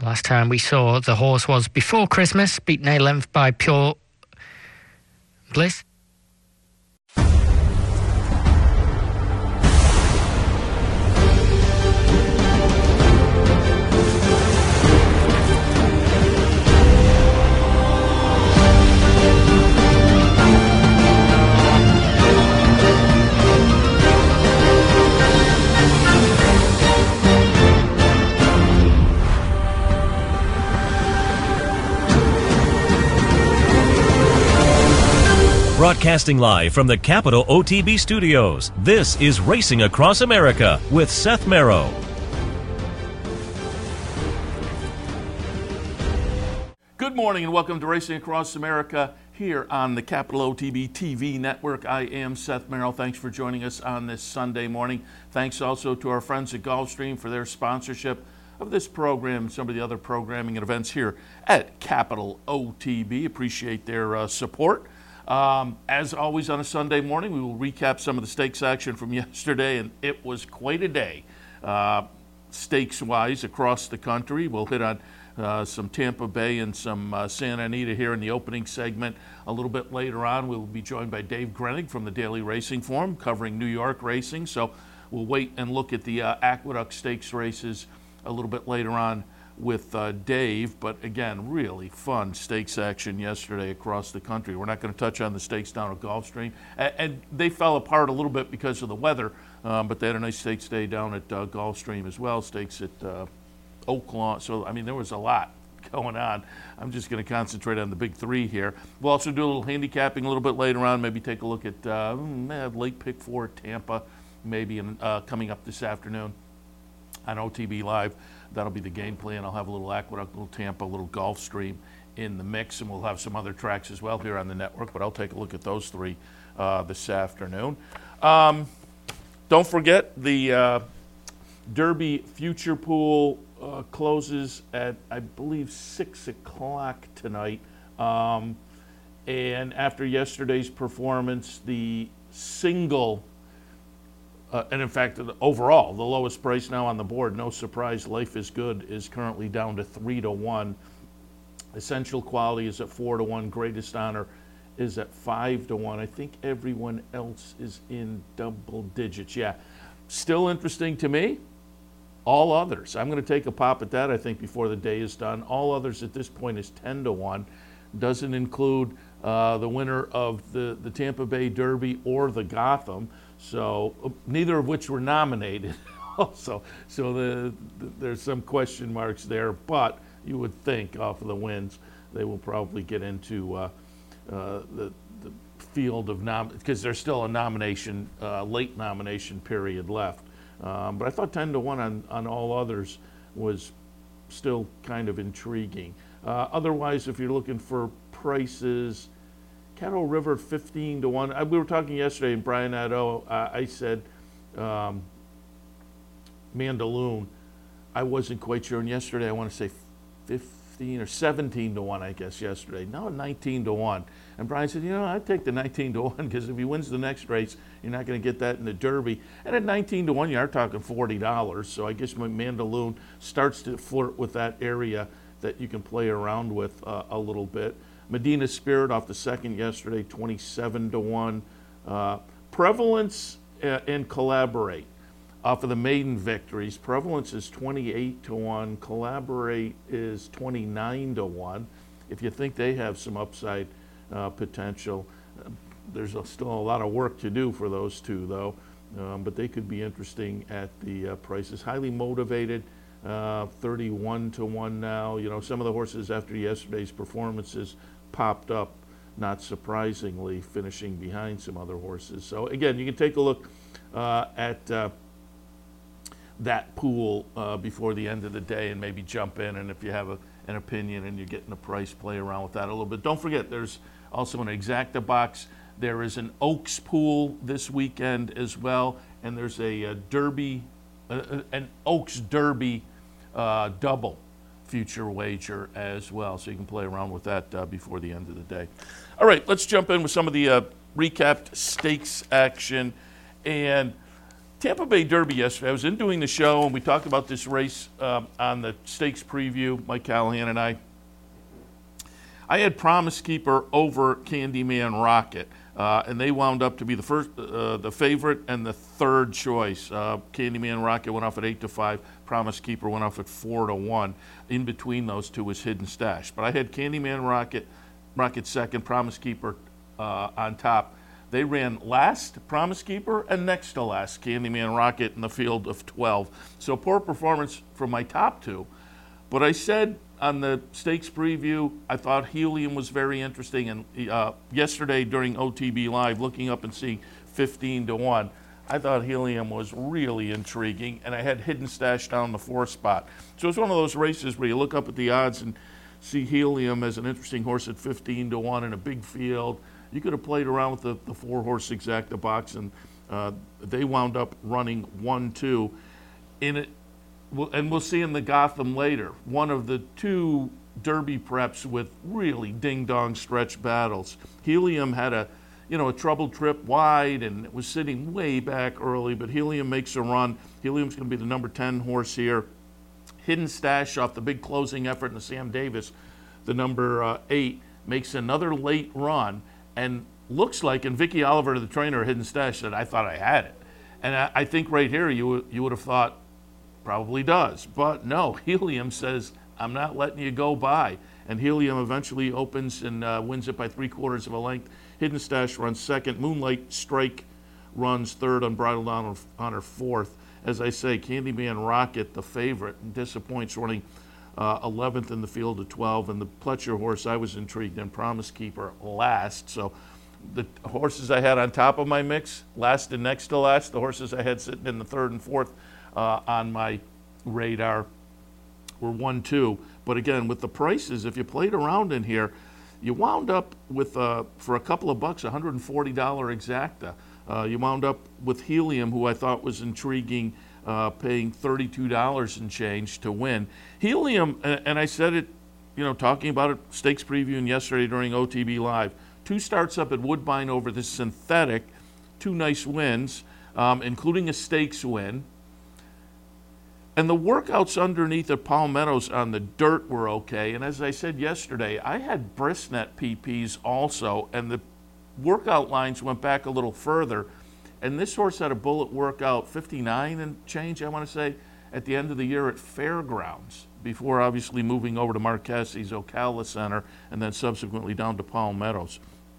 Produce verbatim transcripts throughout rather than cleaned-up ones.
The last time we saw the horse was before Christmas, beaten a length by Pure Bliss. Broadcasting live from the Capital O T B studios, this is Racing Across America with Seth Merrow. Good morning and welcome to Racing Across America here on the Capital O T B T V network. I am Seth Merrow. Thanks for joining us on this Sunday morning. Thanks also to our friends at Gulfstream for their sponsorship of this program and some of the other programming and events here at Capital O T B. Appreciate their uh, support. Um, as always on a Sunday morning, we will recap some of the stakes action from yesterday, and it was quite a day uh, stakes-wise across the country. We'll hit on uh, some Tampa Bay and some uh, Santa Anita here in the opening segment. A little bit later on, we will be joined by Dave Grenig from the Daily Racing Forum covering New York racing. So we'll wait and look at the uh, Aqueduct Stakes races a little bit later on with uh, Dave, but again, really fun stakes action yesterday across the country. We're not going to touch on the stakes down at Gulfstream, and, and they fell apart a little bit because of the weather, um, but they had a nice stakes day down at uh, Gulfstream as well, stakes at uh, Oaklawn. So, I mean, there was a lot going on. I'm just going to concentrate on the big three here. We'll also do a little handicapping a little bit later on, maybe take a look at uh, late pick four Tampa, maybe in, uh, coming up this afternoon on O T B Live. That'll be the game plan. I'll have a little Aqueduct, a little Tampa, a little Gulfstream in the mix, and we'll have some other tracks as well here on the network, but I'll take a look at those three uh, this afternoon. Um, don't forget, the uh, Derby Future Pool uh, closes at, I believe, six o'clock tonight. Um, and after yesterday's performance, the single Uh, and in fact, overall, the lowest price now on the board, no surprise, Life is Good is currently down to three to one. Essential Quality is at four to one. Greatest Honor is at five to one. I think everyone else is in double digits. Yeah, still interesting to me. All Others. I'm going to take a pop at that, I think, before the day is done. All Others at this point is ten to one. Doesn't include uh, the winner of the, the Tampa Bay Derby or the Gotham. So uh, neither of which were nominated. also, so the, the, there's some question marks there. But you would think off of the wins, they will probably get into uh, uh, the, the field of nom because there's still a nomination, uh, late nomination period left. Um, but I thought ten to one on on All Others was still kind of intriguing. Uh, otherwise, if you're looking for prices, Caddo River fifteen to one. I, we were talking yesterday, and Brian Nadeau, uh, I said um, Mandaloun. I wasn't quite sure. And yesterday, I want to say fifteen or seventeen to one, I guess, yesterday. Now nineteen to one. And Brian said, you know, I'd take the nineteen to one because if he wins the next race, you're not going to get that in the Derby. And at nineteen to one, you are talking forty dollars. So I guess Mandaloun starts to flirt with that area that you can play around with uh, a little bit. Medina Spirit off the second yesterday, twenty-seven to one. Uh, Prevalence uh, and Collaborate off of the maiden victories. Prevalence is twenty-eight to one. Collaborate is twenty-nine to one. If you think they have some upside uh, potential, uh, there's a, still a lot of work to do for those two, though. Um, but they could be interesting at the uh, prices. Highly Motivated. Uh, thirty-one to one now. You know, some of the horses after yesterday's performances popped up, not surprisingly, finishing behind some other horses. So again, you can take a look uh, at uh, that pool uh, before the end of the day and maybe jump in. And if you have a, an opinion and you're getting a price, play around with that a little bit. Don't forget, there's also an Exacta box. There is an Oaks pool this weekend as well, and there's a, a Derby, uh, an Oaks Derby Uh, double future wager as well, so you can play around with that uh, before the end of the day. All right, let's jump in with some of the uh, recapped stakes action. And Tampa Bay Derby yesterday. I was in doing the show, and we talked about this race um, on the stakes preview, Mike Callahan and I. I had Promise Keeper over Candyman Rocket, uh, and they wound up to be the first, uh, the favorite and the third choice. Uh, Candyman Rocket went off at eight to five. Promise Keeper went off at four to one. In between those two was Hidden Stash. But I had Candyman Rocket, Rocket second, Promise Keeper uh, on top. They ran last, Promise Keeper, and next to last, Candyman Rocket in the field of twelve. So poor performance from my top two. But I said on the stakes preview, I thought Helium was very interesting. And uh, yesterday during O T B Live, looking up and seeing fifteen to one, I thought Helium was really intriguing. And I had Hidden Stash down the fourth spot. So it's one of those races where you look up at the odds and see Helium as an interesting horse at fifteen to one in a big field. You could have played around with the, the four-horse Exacta box, and uh, they wound up running one two. In it, and we'll see in the Gotham later, one of the two Derby preps with really ding-dong stretch battles. Helium had a, you know, a troubled trip wide, and it was sitting way back early, but Helium makes a run. Helium's going to be the number ten horse here. Hidden Stash off the big closing effort in the Sam Davis, the number uh, eight, makes another late run. And looks like, and Vicky Oliver, the trainer of Hidden Stash, said, I thought I had it. And I, I think right here you, you would have thought, probably does. But no, Helium says, I'm not letting you go by. And Helium eventually opens and uh, wins it by three quarters of a length. Hidden Stash runs second. Moonlight Strike runs third. Unbridled Honor, Honor fourth. As I say, Candyman Rocket, the favorite, disappoints, running Uh, eleventh in the field of twelve, and the Pletcher horse I was intrigued in, Promise Keeper, last. So the horses I had on top of my mix, last and next to last, the horses I had sitting in the third and fourth uh, on my radar were one two. But again, with the prices, if you played around in here, you wound up with, uh, for a couple of bucks, one hundred forty dollars Exacta. Uh, you wound up with Helium, who I thought was intriguing, Uh, paying thirty-two dollars and change to win. Helium, and, and I said it, you know, talking about it, stakes previewing yesterday during O T B Live, two starts up at Woodbine over the synthetic, two nice wins, um, including a stakes win. And the workouts underneath at Palmettos on the dirt were okay. And as I said yesterday, I had Brisnet P Ps also, and the workout lines went back a little further. And this horse had a bullet workout, fifty-nine and change, I want to say, at the end of the year at Fairgrounds, before obviously moving over to Mark Cassie's Ocala Center and then subsequently down to Palmettos.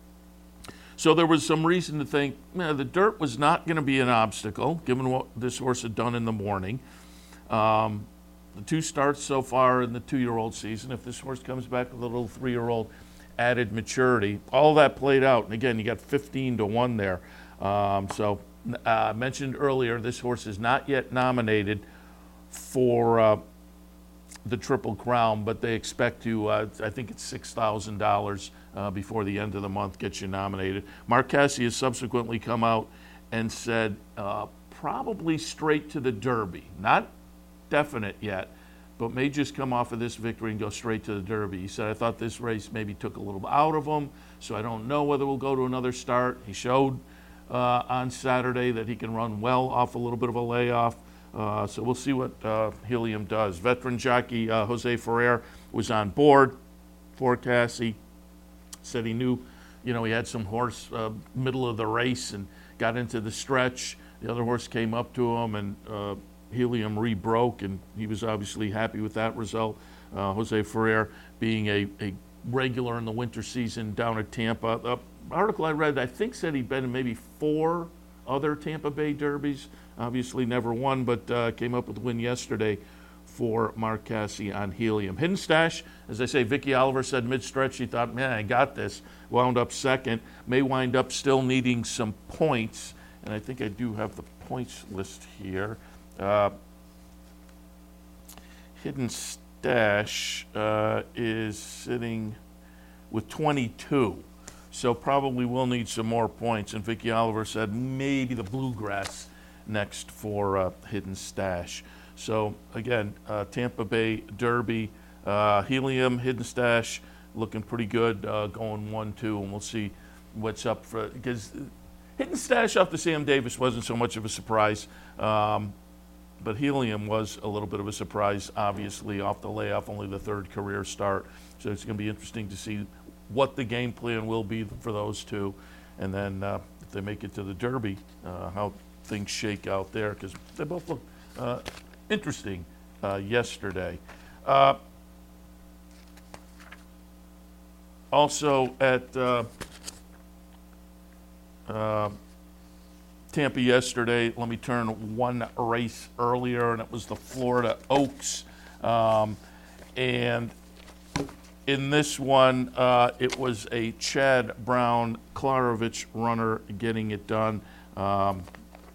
So there was some reason to think, man, the dirt was not going to be an obstacle, given what this horse had done in the morning. Um, the two starts so far in the two-year-old season, if this horse comes back with a little three-year-old added maturity, all that played out. And again, you got fifteen to one there. Um, so I uh, mentioned earlier, this horse is not yet nominated for uh, the Triple Crown, but they expect to, uh, I think it's six thousand dollars uh, before the end of the month gets you nominated. Mark Cassie has subsequently come out and said uh, probably straight to the Derby. Not definite yet, but may just come off of this victory and go straight to the Derby. He said, I thought this race maybe took a little out of him, so I don't know whether we'll go to another start. He showed Uh, on Saturday that he can run well off a little bit of a layoff. Uh, so we'll see what uh, Helium does. Veteran jockey uh, Jose Ferrer was on board for Cassie. Said he knew, you know, he had some horse uh, middle of the race and got into the stretch. The other horse came up to him, and uh, Helium re-broke, and he was obviously happy with that result. Uh, Jose Ferrer being a, a regular in the winter season down at Tampa. Uh, article I read, I think, said he'd been in maybe four other Tampa Bay Derbies. Obviously never won, but uh, came up with a win yesterday for Mark Cassie on Helium. Hidden Stash, as I say, Vicky Oliver said mid-stretch, she thought, man, I got this. Wound up second. May wind up still needing some points. And I think I do have the points list here. Uh, Hidden Stash uh, is sitting with twenty-two. So probably will need some more points. And Vicky Oliver said maybe the Bluegrass next for uh, Hidden Stash. So again, uh, Tampa Bay Derby, uh, Helium, Hidden Stash, looking pretty good, uh, going one two, and we'll see what's up for, because hitting stash off the Sam Davis wasn't so much of a surprise, um, but Helium was a little bit of a surprise, obviously, off the layoff, only the third career start. So it's going to be interesting to see what the game plan will be for those two. And then uh, if they make it to the Derby, uh, how things shake out there, because they both look uh, interesting uh, yesterday. Uh, also at uh, uh, Tampa yesterday, let me turn one race earlier, and it was the Florida Oaks. Um, and in this one, uh, it was a Chad Brown Klarovich runner getting it done. Um,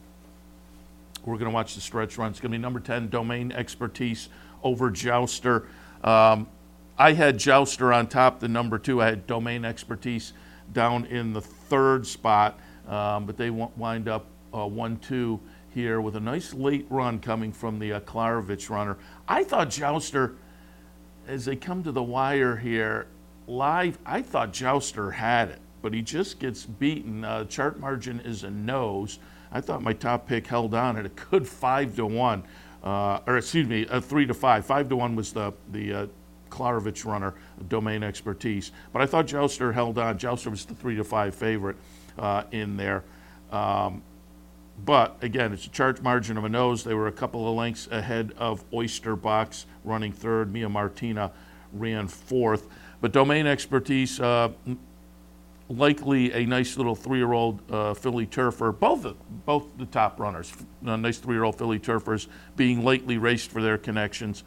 we're going to watch the stretch run. It's going to be number ten, Domain Expertise over Jouster. Um, I had Jouster on top, the number two. I had Domain Expertise down in the third spot, um, but they wind up uh, one two here with a nice late run coming from the uh, Klarovich runner. I thought Jouster, as they come to the wire here, live, I thought Jouster had it, but he just gets beaten. Uh, chart margin is a nose. I thought my top pick held on at a good five to one, uh, or excuse me, a three to five. Five to one was the the uh, Klarovich runner, Domain Expertise. But I thought Jouster held on. Jouster was the three to five favorite uh, in there. Um, But, again, it's a chart margin of a nose. They were a couple of lengths ahead of Oyster Box running third. Mia Martina ran fourth. But Domain Expertise, uh, likely a nice little three-year-old uh, filly turfer. Both, both the top runners, uh, nice three-year-old filly turfers, being lately raced for their connections.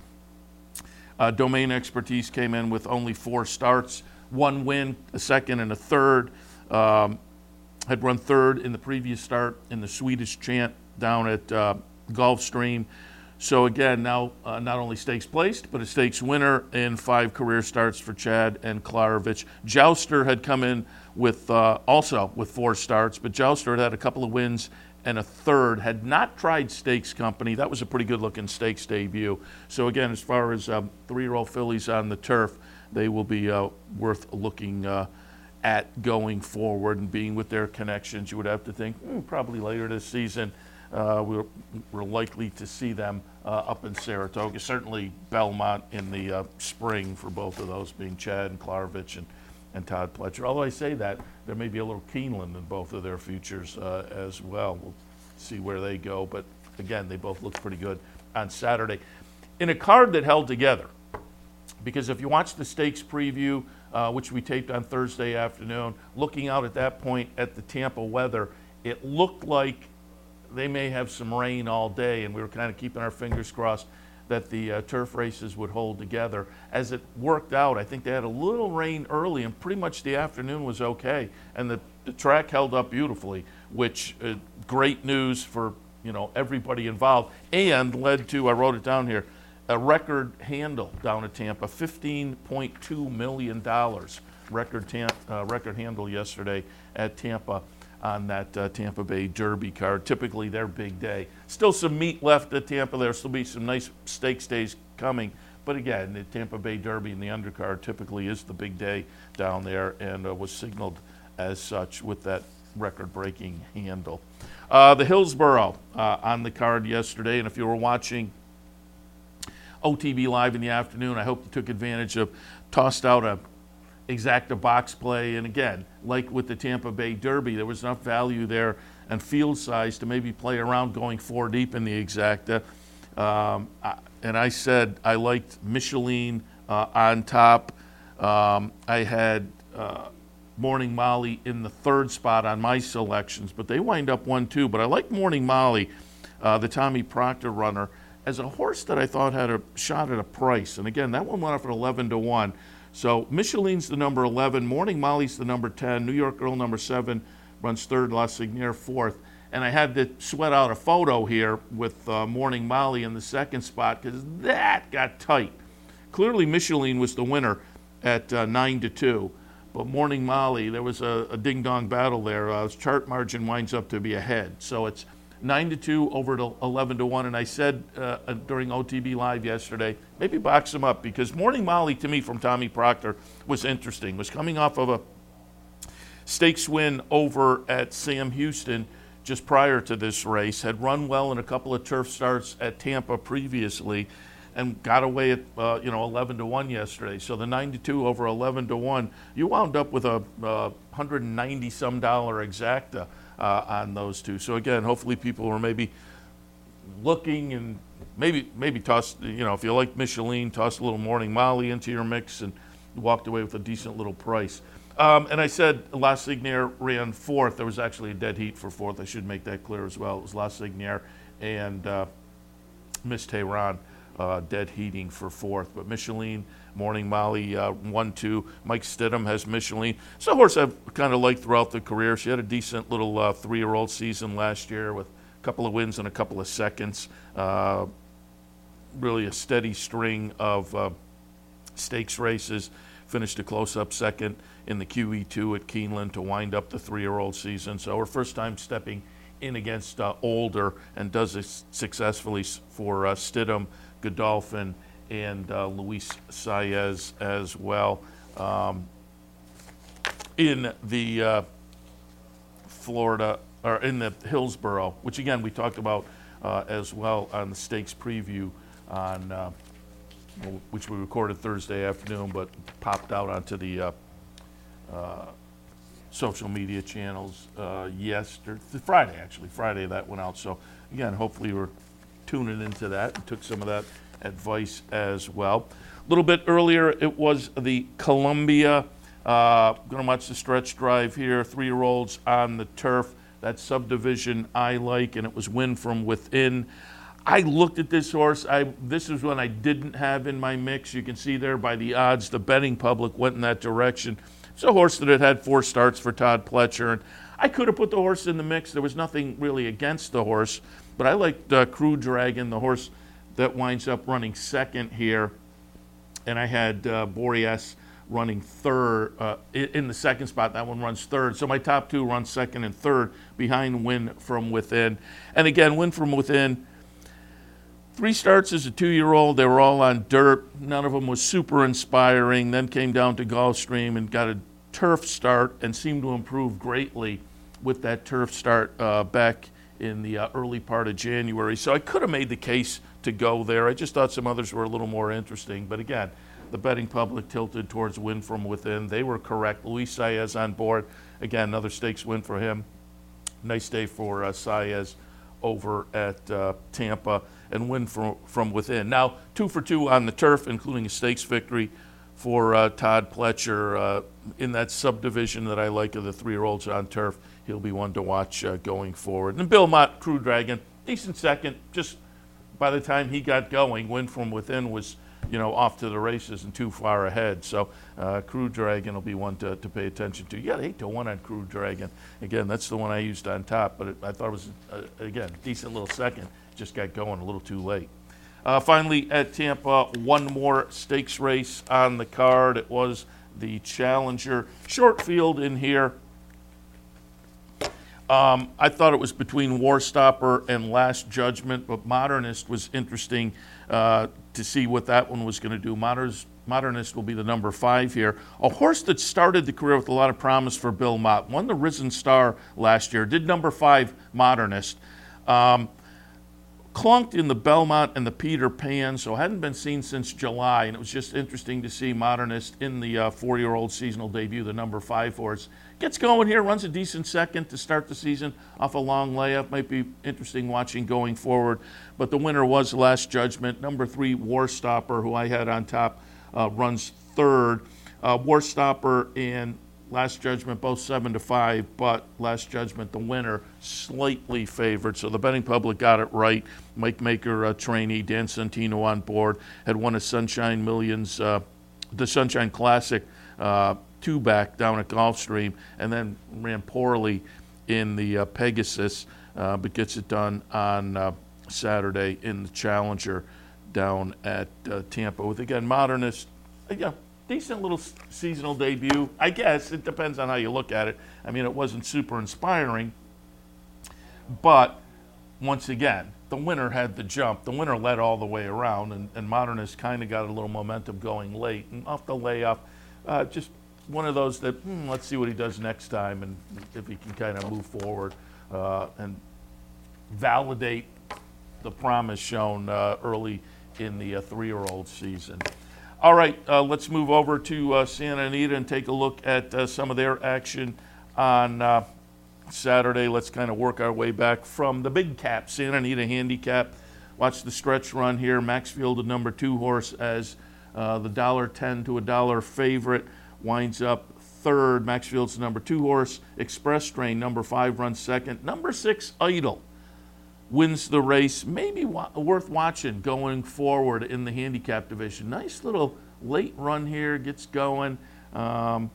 Uh, Domain Expertise came in with only four starts, one win, a second, and a third. Um, had run third in the previous start in the Swedish Chant down at uh, Gulfstream. So again, now uh, not only stakes placed, but a stakes winner in five career starts for Chad and Klarovich. Jouster had come in with uh, also with four starts, but Jouster had had a couple of wins and a third, had not tried Stakes Company. That was a pretty good-looking stakes debut. So again, as far as um, three-year-old fillies on the turf, they will be uh, worth looking uh, at going forward and being with their connections. You would have to think mm, probably later this season uh, we're, we're likely to see them uh, up in Saratoga. Certainly Belmont in the uh, spring for both of those, being Chad and Klarovich and, and Todd Pletcher. Although I say that, there may be a little Keeneland in both of their futures uh, as well. We'll see where they go. But again, they both look pretty good on Saturday. In a card that held together, because if you watch the stakes preview, uh, which we taped on Thursday afternoon, looking out at that point at the Tampa weather, it looked like they may have some rain all day, and we were kind of keeping our fingers crossed that the uh, turf races would hold together. As it worked out, I think they had a little rain early, and pretty much the afternoon was okay, and the, the track held up beautifully, which uh, great news for you know everybody involved, and led to, I wrote it down here, a record handle down at Tampa, fifteen point two million dollars record, tam- uh, record handle yesterday at Tampa on that uh, Tampa Bay Derby card. Typically their big day. Still some meat left at Tampa. There'll still be some nice stakes days coming. But again, the Tampa Bay Derby and the undercard typically is the big day down there, and uh, was signaled as such with that record-breaking handle. Uh, the Hillsborough uh, on the card yesterday, and if you were watching O T B Live in the afternoon, I hope you took advantage of, tossed out a exacta box play. And again, like with the Tampa Bay Derby, there was enough value there and field size to maybe play around going four deep in the exacta. Um, I, and I said I liked Micheline uh, on top. Um, I had uh, Morning Molly in the third spot on my selections, but they wind up one two. But I like Morning Molly, uh, the Tommy Proctor runner, as a horse that I thought had a shot at a price. And again, that one went off at eleven to one. So Micheline's the number eleven, Morning Molly's the number ten, New York Girl number seven, runs third, La Signier fourth. And I had to sweat out a photo here with uh, Morning Molly in the second spot because that got tight. Clearly Micheline was the winner at uh, nine to two. But Morning Molly, there was a, a ding-dong battle there. Uh, his chart margin winds up to be ahead. So it's nine to two over to eleven to one, and I said uh, during O T B Live yesterday, maybe box them up, because Morning Molly, to me, from Tommy Proctor, was interesting. Was coming off of a Stakes win over at Sam Houston just prior to this race, had run well in a couple of turf starts at Tampa previously, and got away at uh, you know eleven to one yesterday. So the ninety-two over eleven to one, you wound up with a uh, one hundred ninety some dollar exacta uh, on those two. So again, hopefully people were maybe looking and maybe maybe toss, you know, if you like Michelin, toss a little Morning Molly into your mix and walked away with a decent little price. Um, and I said La Signier ran fourth. There was actually a dead heat for fourth. I should make that clear as well. It was La Signier and uh, Miss Tehran uh, dead heating for fourth. But Michelin, Morning Molly, uh, one, two. Mike Stidham has Michelin. It's a horse I've kind of liked throughout the career. She had a decent little uh, three-year-old season last year with a couple of wins and a couple of seconds. Uh, really a steady string of uh, stakes races. Finished a close-up second in the Q E two at Keeneland to wind up the three-year-old season. So her first time stepping in against uh, older, and does it successfully for uh, Stidham, Godolphin, and uh, Luis Saez as well. Um, in the uh, Florida, or in the Hillsborough, which again we talked about uh, as well on the stakes preview on uh, which we recorded Thursday afternoon, but popped out onto the uh, uh, social media channels uh, yesterday, Friday actually, Friday that went out. So again, hopefully you were tuning into that and took some of that advice as well. A little bit earlier, it was the Columbia. Uh, going to watch the stretch drive here, three-year-olds on the turf. That subdivision I like, and it was Win From Within. I looked at this horse. I this is one I didn't have in my mix. You can see there by the odds, the betting public went in that direction. It's a horse that had had four starts for Todd Pletcher, and I could have put the horse in the mix. There was nothing really against the horse, but I liked uh, Crew Dragon, the horse that winds up running second here, and I had uh, Boreas running third uh, in the second spot. That one runs third. So my top two run second and third behind Win From Within. And again, Win From Within, three starts as a two-year-old. They were all on dirt. None of them was super inspiring. Then came down to Gulfstream and got a turf start and seemed to improve greatly with that turf start uh, back in the uh, early part of January. So I could have made the case to go there. I just thought some others were a little more interesting. But again, the betting public tilted towards Win From Within. They were correct. Luis Saez on board. Again, another stakes win for him. Nice day for uh, Saez over at uh, Tampa, and Win From, from Within. Now, two for two on the turf, including a stakes victory for uh, Todd Pletcher uh, in that subdivision that I like of the three-year-olds on turf. He'll be one to watch uh, going forward. And Bill Mott, Crew Dragon, decent second. Just by the time he got going, Win From Within was, you know, off to the races and too far ahead. So uh, Crew Dragon will be one to, to pay attention to. You got eight to one on Crew Dragon. Again, that's the one I used on top, but it, I thought it was, uh, again, decent little second. Just got going a little too late. Uh, finally, at Tampa, one more stakes race on the card. It was the Challenger short field in here. Um, I thought it was between Warstopper and Last Judgment, but Modernist was interesting uh, to see what that one was going to do. Modernist, Modernist will be the number five here. A horse that started the career with a lot of promise for Bill Mott. Won the Risen Star last year. Did number five Modernist. Um, clunked in the Belmont and the Peter Pan, so hadn't been seen since July, and it was just interesting to see Modernist in the uh, four-year-old seasonal debut, the number five horse. Gets going here, runs a decent second to start the season off a long layup. Might be interesting watching going forward, but the winner was Last Judgment. Number three, Warstopper, who I had on top, uh, runs third. Uh, Warstopper and Last Judgment both seven to five, but Last Judgment, the winner, slightly favored. So the betting public got it right. Mike Maker, uh, trainee, Dan Santino on board, had won a Sunshine Millions, uh, the Sunshine Classic uh, two-back down at Gulfstream, and then ran poorly in the uh, Pegasus, uh, but gets it done on uh, Saturday in the Challenger down at uh, Tampa with, again, Modernist. Uh, yeah. Decent little seasonal debut. I guess it depends on how you look at it. I mean, it wasn't super inspiring, but once again, the winner had the jump. The winner led all the way around, and, and Modernist kind of got a little momentum going late. And off the layoff, uh, just one of those that, hmm, let's see what he does next time and if he can kind of move forward uh, and validate the promise shown uh, early in the uh, three-year-old season. All right, uh, let's move over to uh, Santa Anita and take a look at uh, some of their action on uh, Saturday. Let's kind of work our way back from the big cap, Santa Anita Handicap. Watch the stretch run here. Maxfield, the number two horse, as uh, the one dollar ten to a dollar favorite, winds up third. Maxfield's the number two horse. Express Train, number five, runs second. Number six, Idol, wins the race. Maybe wa- worth watching going forward in the handicap division. Nice little late run here, gets going um,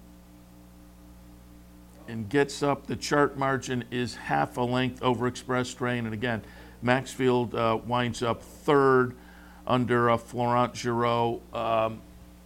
and gets up. The chart margin is half a length over Express Train. And again, Maxfield uh, winds up third under uh, Florent Giraud. Um,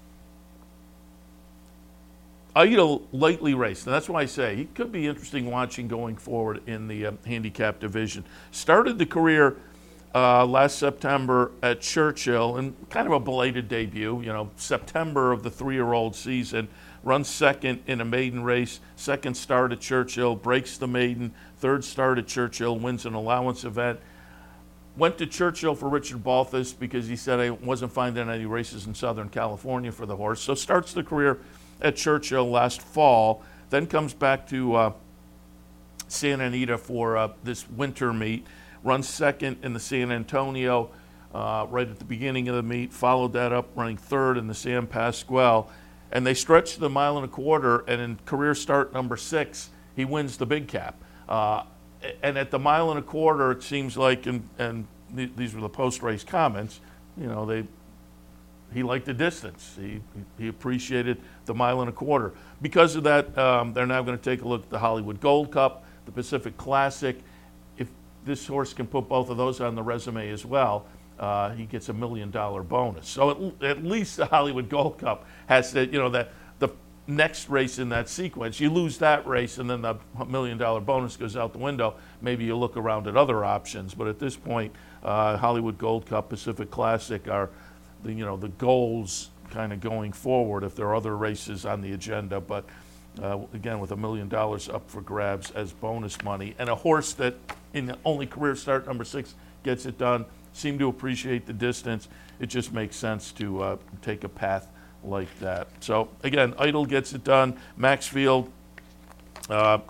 Idol lightly raced, and that's why I say he could be interesting watching going forward in the uh, handicap division. Started the career uh, last September at Churchill, and kind of a belated debut, you know, September of the three-year-old season. Runs second in a maiden race, second start at Churchill, breaks the maiden, third start at Churchill, wins an allowance event. Went to Churchill for Richard Balthus because he said I wasn't finding any races in Southern California for the horse. So starts the career at Churchill last fall, then comes back to uh, Santa Anita for uh, this winter meet, runs second in the San Antonio uh, right at the beginning of the meet, followed that up running third in the San Pasqual, and they stretched the mile and a quarter, and in career start number six, he wins the big cap. Uh, and at the mile and a quarter, it seems like, and, and th- these were the post-race comments, you know, they he liked the distance. He, he appreciated the mile and a quarter. Because of that, um, they're now going to take a look at the Hollywood Gold Cup, the Pacific Classic. If this horse can put both of those on the resume as well, uh, he gets a million dollar bonus. So at, at least the Hollywood Gold Cup has to, you know, that the next race in that sequence, you lose that race and then the million dollar bonus goes out the window. Maybe you look around at other options. But at this point, uh, Hollywood Gold Cup, Pacific Classic are the, you know, the goals kind of going forward if there are other races on the agenda. But uh, again, with a million dollars up for grabs as bonus money, and a horse that in the only career start number six gets it done, seem to appreciate the distance. It just makes sense to uh, take a path like that. So again, Idol gets it done. Maxfield, uh,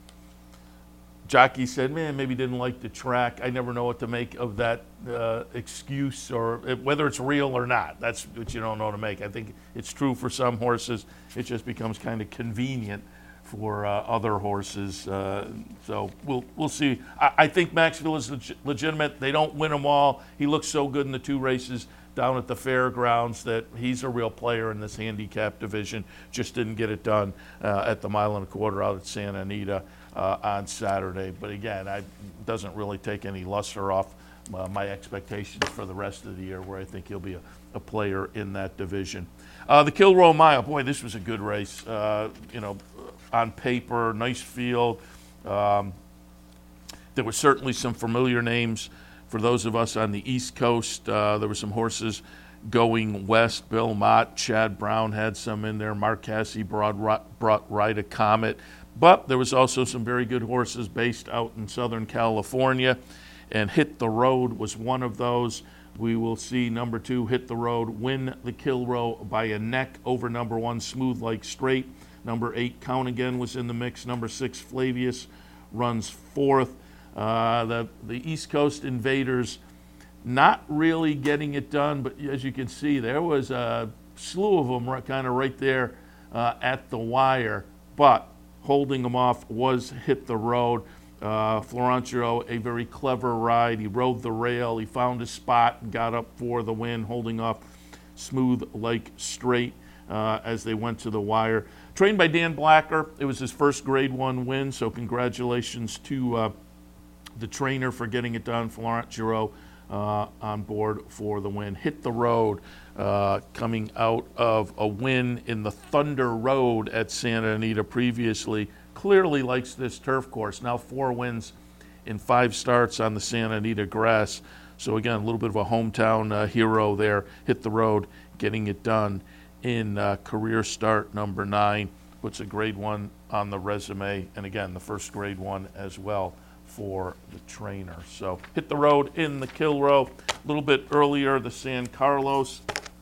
jockey said, man, maybe didn't like the track. I never know what to make of that uh, excuse, or whether it's real or not. That's what you don't know to make. I think it's true for some horses. It just becomes kind of convenient for uh, other horses. Uh, so we'll we'll see. I, I think Maxfield is leg- legitimate. They don't win them all. He looks so good in the two races down at the fairgrounds that he's a real player in this handicap division. Just didn't get it done uh, at the mile and a quarter out at Santa Anita uh, on Saturday. But again, it doesn't really take any luster off uh, my expectations for the rest of the year, where I think he'll be a, a player in that division. Uh, the Kilroe Mile, boy, this was a good race. Uh, you know, on paper, nice field. Um, there were certainly some familiar names for those of us on the East Coast. Uh, there were some horses going west. Bill Mott, Chad Brown had some in there. Mark Casse brought, brought Ride a Comet. But there was also some very good horses based out in Southern California, and Hit the Road was one of those. We will see number two, Hit the Road, win the Kilroe by a neck over number one, Smooth Like Straight. Number eight, Count Again, was in the mix. Number six, Flavius, runs fourth. Uh, the, the East Coast Invaders not really getting it done, but as you can see, there was a slew of them right, kind of right there uh, at the wire. But holding them off was Hit the Road. Uh, Florent Giraud, a very clever ride. He rode the rail. He found a spot and got up for the win, holding off Smooth Like Straight uh, as they went to the wire. Trained by Dan Blacker. It was his first grade one win, so congratulations to uh, the trainer for getting it done. Florent Giraud uh, on board for the win. Hit the Road, uh, coming out of a win in the Thunder Road at Santa Anita previously. Clearly likes this turf course. Now four wins in five starts on the Santa Anita grass. So again, a little bit of a hometown uh, hero there. Hit the Road, getting it done in uh, career start number nine. puts a grade one on the resume, and again, the first grade one as well for the trainer. So hit the road in the Kilroe. A little bit earlier, the San Carlos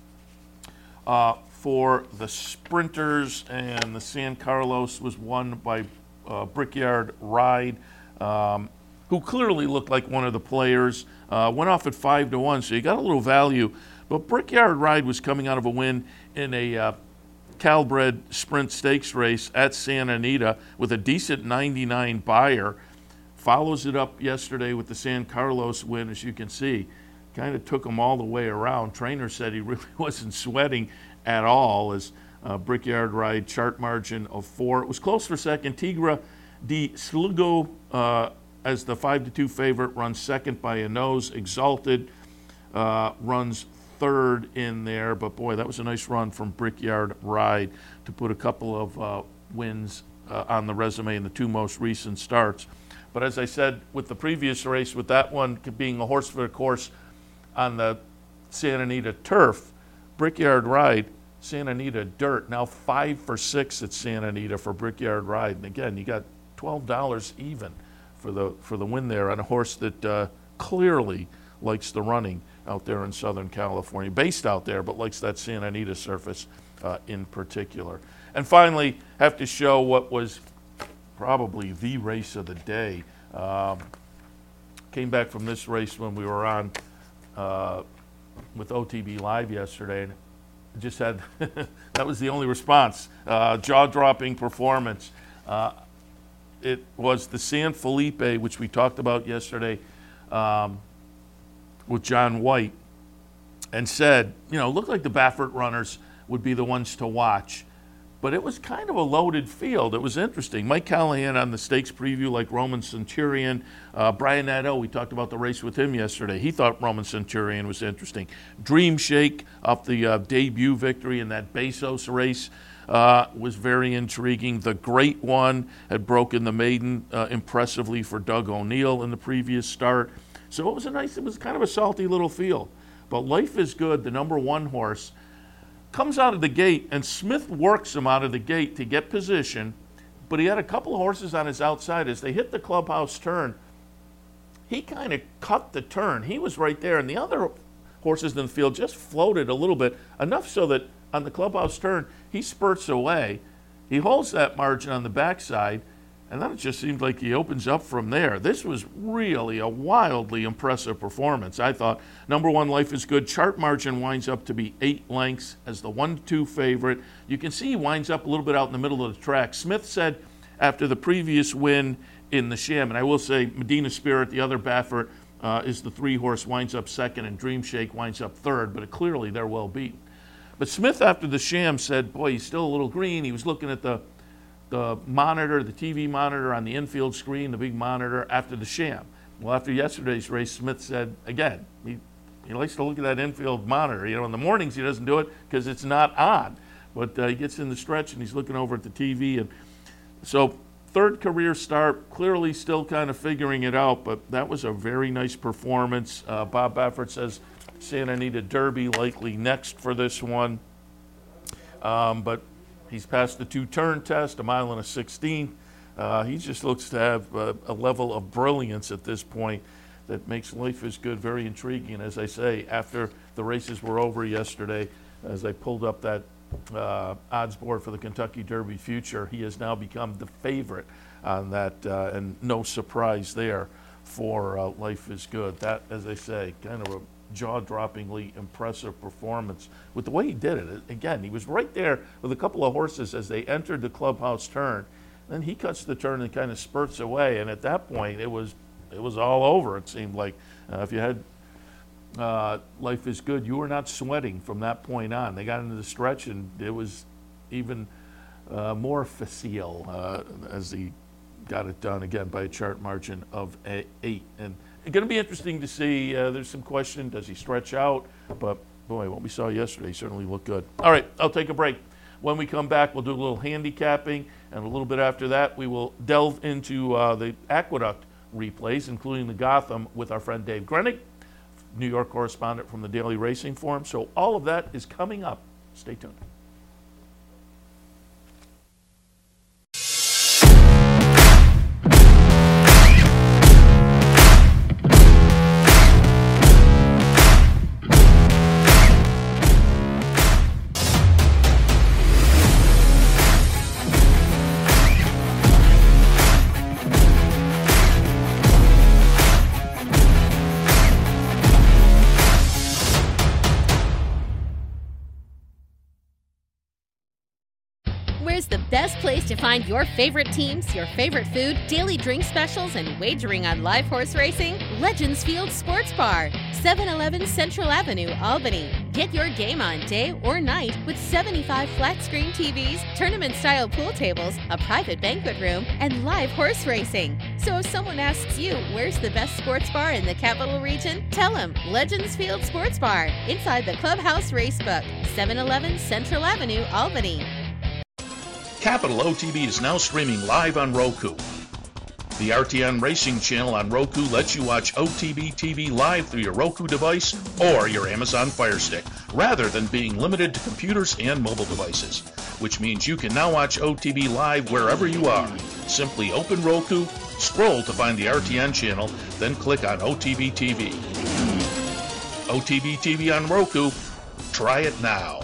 uh, for the sprinters, and the San Carlos was won by uh, Brickyard Ride, um, who clearly looked like one of the players. Uh, went off at five to one, so you got a little value. But Brickyard Ride was coming out of a win in a uh, Calbred Sprint Stakes race at Santa Anita with a decent ninety-nine buyer. Follows it up yesterday with the San Carlos win, as you can see. Kind of took him all the way around. Trainer said he really wasn't sweating at all, as uh, Brickyard Ride chart margin of four. It was close for second. Tigra de Slugo, uh, as the five to two favorite, runs second by a nose. Exalted uh, runs third in there, but boy, that was a nice run from Brickyard Ride to put a couple of uh, wins uh, on the resume in the two most recent starts. But as I said with the previous race, with that one being a horse for the course on the Santa Anita turf, Brickyard Ride, Santa Anita dirt, now five for six at Santa Anita for Brickyard Ride. And again, you got twelve dollars even for the for the win there on a horse that uh, clearly likes the running out there in Southern California, based out there, but likes that Santa Anita surface uh, in particular. And finally, have to show what was probably the race of the day. Um, came back from this race when we were on uh, with O T B Live yesterday, and just had, that was the only response. Uh, jaw-dropping performance. Uh, it was the San Felipe, which we talked about yesterday, um, with John White, and said, you know, looked like the Baffert runners would be the ones to watch. But it was kind of a loaded field. It was interesting. Mike Callahan on the stakes preview, like Roman Centurion. Uh, Brian Nadeau, we talked about the race with him yesterday. He thought Roman Centurion was interesting. Dream Shake off the uh, debut victory in that Bezos race uh, was very intriguing. The Great One had broken the maiden uh, impressively for Doug O'Neill in the previous start. So it was a nice, it was kind of a salty little field. But Life is Good, the number one horse, comes out of the gate, and Smith works him out of the gate to get position, but he had a couple of horses on his outside. As they hit the clubhouse turn, he kind of cut the turn. He was right there, and the other horses in the field just floated a little bit, enough so that on the clubhouse turn, he spurts away. He holds that margin on the backside, and then it just seemed like he opens up from there. This was really a wildly impressive performance, I thought. Number one, Life is Good. Chart margin winds up to be eight lengths as the one to two favorite. You can see he winds up a little bit out in the middle of the track. Smith said after the previous win in the Sham, and I will say Medina Spirit, the other Baffert, uh, is the three-horse, winds up second, and Dream Shake winds up third, but it, clearly they're well beaten. But Smith, after the Sham, said, boy, he's still a little green. He was looking at the the monitor, the T V monitor on the infield screen, the big monitor, after the Sham. Well, after yesterday's race, Smith said, again, he, he likes to look at that infield monitor. You know, in the mornings he doesn't do it because it's not on. But uh, he gets in the stretch and he's looking over at the T V. And so third career start, clearly still kind of figuring it out, but that was a very nice performance. Uh, Bob Baffert says Santa Anita Derby likely next for this one. Um, but he's passed the two-turn test, a mile and a sixteenth. Uh, he just looks to have uh, a level of brilliance at this point that makes Life is Good very intriguing. As I say, after the races were over yesterday, as I pulled up that uh, odds board for the Kentucky Derby Future, he has now become the favorite on that, uh, and no surprise there for uh, Life is Good. That, as I say, kind of a jaw-droppingly impressive performance with the way he did it. Again, he was right there with a couple of horses as they entered the clubhouse turn. Then he cuts the turn and kind of spurts away, and at that point it was it was all over, it seemed like. Uh, if you had uh, Life is Good, you were not sweating from that point on. They got into the stretch, and it was even uh, more facile uh, as he got it done, again, by a chart margin of a, eight. And it's going to be interesting to see. Uh, there's some question, does he stretch out? But, boy, what we saw yesterday certainly looked good. All right, I'll take a break. When we come back, we'll do a little handicapping, and a little bit after that, we will delve into uh, the Aqueduct replays, including the Gotham, with our friend Dave Grenig, New York correspondent from the Daily Racing Form. So all of that is coming up. Stay tuned. Where's the best place to find your favorite teams, your favorite food, daily drink specials, and wagering on live horse racing? Legends Field Sports Bar, seven eleven Central Avenue, Albany. Get your game on day or night with seventy-five flat-screen T Vs, tournament-style pool tables, a private banquet room, and live horse racing. So if someone asks you, where's the best sports bar in the Capital Region? Tell them Legends Field Sports Bar, inside the Clubhouse Racebook, seven eleven Central Avenue, Albany. Capital O T B is now streaming live on Roku. The R T N Racing channel on Roku lets you watch O T B T V live through your Roku device or your Amazon Fire Stick, rather than being limited to computers and mobile devices, which means you can now watch O T B live wherever you are. Simply open Roku, scroll to find the R T N channel, then click on O T B T V. O T B T V on Roku. Try it now.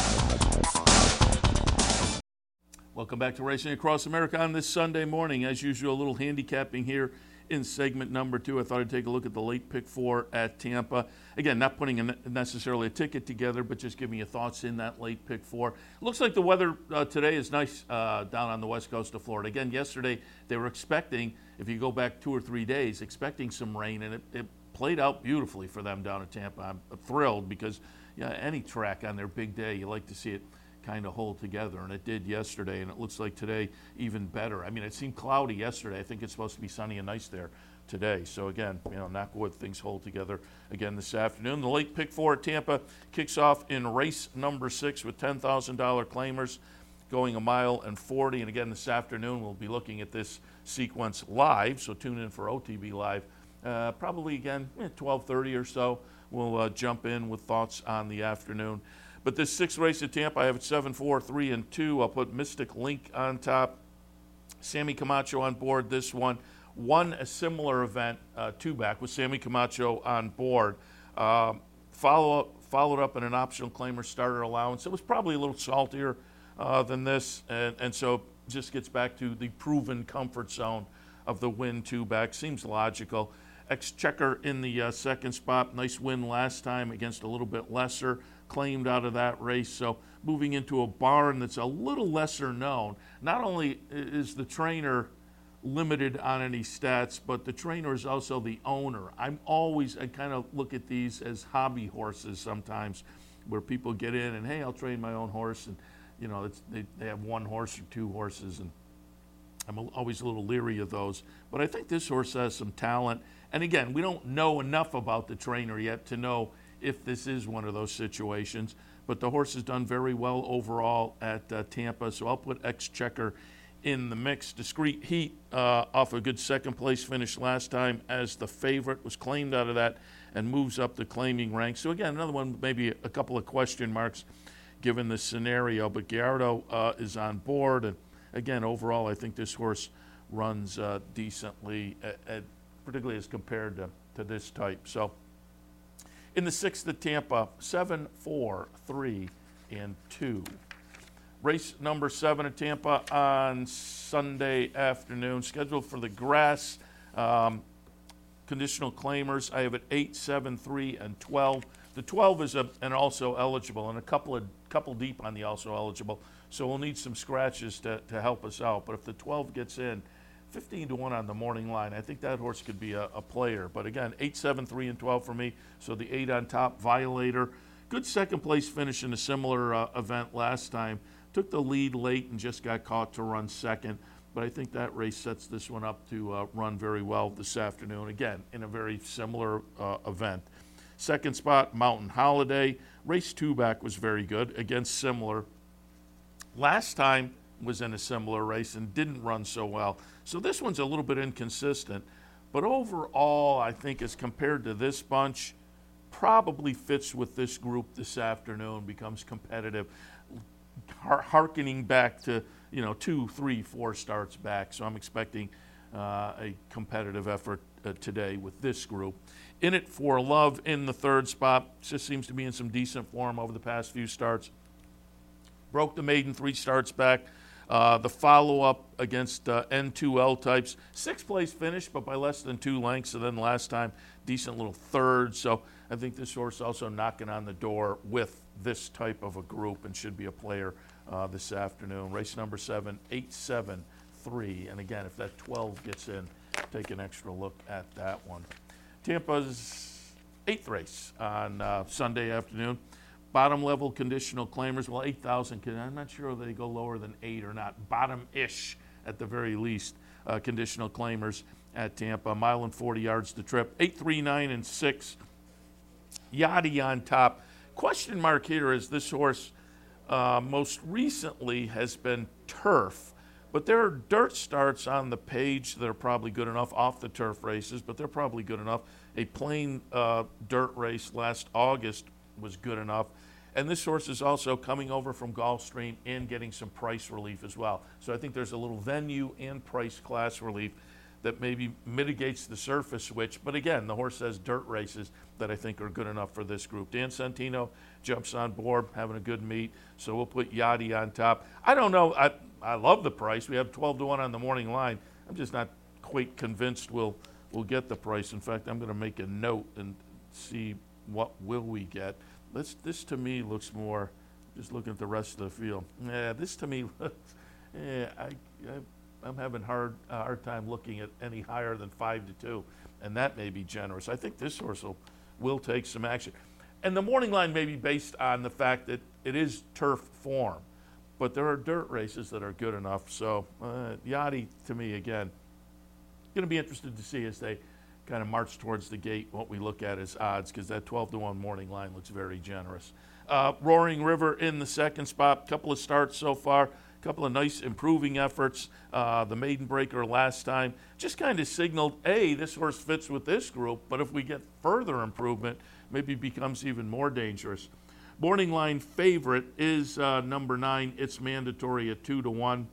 Welcome back to Racing Across America on this Sunday morning. As usual, a little handicapping here in segment number two. I thought I'd take a look at the late pick four at Tampa. Again, not putting a necessarily a ticket together, but just giving you thoughts in that late pick four. It looks like the weather uh, today is nice uh, down on the west coast of Florida. Again, yesterday they were expecting, if you go back two or three days, expecting some rain, and it, it played out beautifully for them down at Tampa. I'm thrilled because yeah, any track on their big day, you like to see it kind of hold together, and it did yesterday, and it looks like today even better. I mean, it seemed cloudy yesterday. I think it's supposed to be sunny and nice there today. So again, you know, knock wood, things hold together again this afternoon. The late pick four at Tampa kicks off in race number six with ten thousand dollars claimers going a mile and forty. And again, this afternoon we'll be looking at this sequence live, so tune in for O T B Live. Uh, probably again, eh, twelve thirty or so. We'll uh, jump in with thoughts on the afternoon. But this sixth race at Tampa, I have it seven, four, three, and two. I'll put Mystic Link on top. Sammy Camacho on board this one. Won a similar event, uh, two back, with Sammy Camacho on board. Um, follow up, followed up in an optional claimer starter allowance. It was probably a little saltier uh, than this, and, and so just gets back to the proven comfort zone of the win two back. Seems logical. Exchequer in the uh, second spot. Nice win last time against a little bit lesser. Claimed out of that race. So moving into a barn that's a little lesser known. Not only is the trainer limited on any stats, but the trainer is also the owner. I'm always, I kind of look at these as hobby horses sometimes, where people get in and, hey, I'll train my own horse. And, you know, it's, they, they have one horse or two horses, and I'm always a little leery of those. But I think this horse has some talent. And again, we don't know enough about the trainer yet to know if this is one of those situations. But the horse has done very well overall at uh, Tampa, so I'll put Exchequer in the mix. Discreet Heat uh, off a good second place finish last time as the favorite, was claimed out of that and moves up the claiming ranks. So again, another one, maybe a couple of question marks given the scenario, but Gallardo uh, is on board. And again, overall, I think this horse runs uh, decently, at, at, particularly as compared to, to this type. So in the sixth at Tampa, seven, four, three, and two. Race number seven at Tampa on Sunday afternoon, scheduled for the grass. Um, conditional claimers, I have it eight, seven, three, and twelve. The twelve is a, an also eligible, and a couple of couple deep on the also eligible. So we'll need some scratches to, to help us out. But if the twelve gets in, fifteen to one on the morning line, I think that horse could be a, a player. But again, eight, seven, three, and twelve for me. So the eight on top, Violator. Good second place finish in a similar uh, event last time. Took the lead late and just got caught to run second. But I think that race sets this one up to uh, run very well this afternoon. Again, in a very similar uh, event. Second spot, Mountain Holiday. Race two back was very good. Again, similar. Last time was in a similar race and didn't run so well. So this one's a little bit inconsistent. But overall, I think as compared to this bunch, probably fits with this group this afternoon, becomes competitive, harkening back to, you know, two, three, four starts back. So I'm expecting uh, a competitive effort uh, today with this group. In It for Love in the third spot. Just seems to be in some decent form over the past few starts. Broke the maiden three starts back. Uh, the follow-up against uh, N two L types. Sixth place finish, but by less than two lengths. And then last time, decent little third. So I think this horse also knocking on the door with this type of a group and should be a player uh, this afternoon. Race number seven, eight seven three. And again, if that twelve gets in, take an extra look at that one. Tampa's eighth race on uh, Sunday afternoon. Bottom level conditional claimers, well, eight thousand, I'm not sure whether they go lower than eight or not. Bottom-ish at the very least, uh, conditional claimers at Tampa. A mile and forty yards to trip. Eight, three, nine, and six. Yachty on top. Question mark here is this horse uh, most recently has been turf, but there are dirt starts on the page that are probably good enough, off the turf races, but they're probably good enough. A plain uh, dirt race last August was good enough. And this horse is also coming over from Gulfstream and getting some price relief as well. So I think there's a little venue and price class relief that maybe mitigates the surface switch. But again, the horse has dirt races that I think are good enough for this group. Dan Santino jumps on board, having a good meet. So we'll put Yachty on top. I don't know. I, I love the price. We have twelve to one on the morning line. I'm just not quite convinced we'll, we'll get the price. In fact, I'm going to make a note and see what will we get. This, this to me looks more, just looking at the rest of the field. Yeah, this to me, yeah, I, I, I'm having hard a hard time looking at any higher than five to two, and that may be generous. I think this horse will, will take some action. And the morning line may be based on the fact that it is turf form, but there are dirt races that are good enough. So uh, Yachty, to me, again, going to be interested to see as they kind of march towards the gate what we look at as odds, because that twelve to one morning line looks very generous. Uh, Roaring River in the second spot. Couple of starts so far. Couple of nice improving efforts. Uh, the maiden breaker last time just kind of signaled, A, this horse fits with this group, but if we get further improvement, maybe becomes even more dangerous. Morning line favorite is uh, number nine. It's Mandatory at two to one.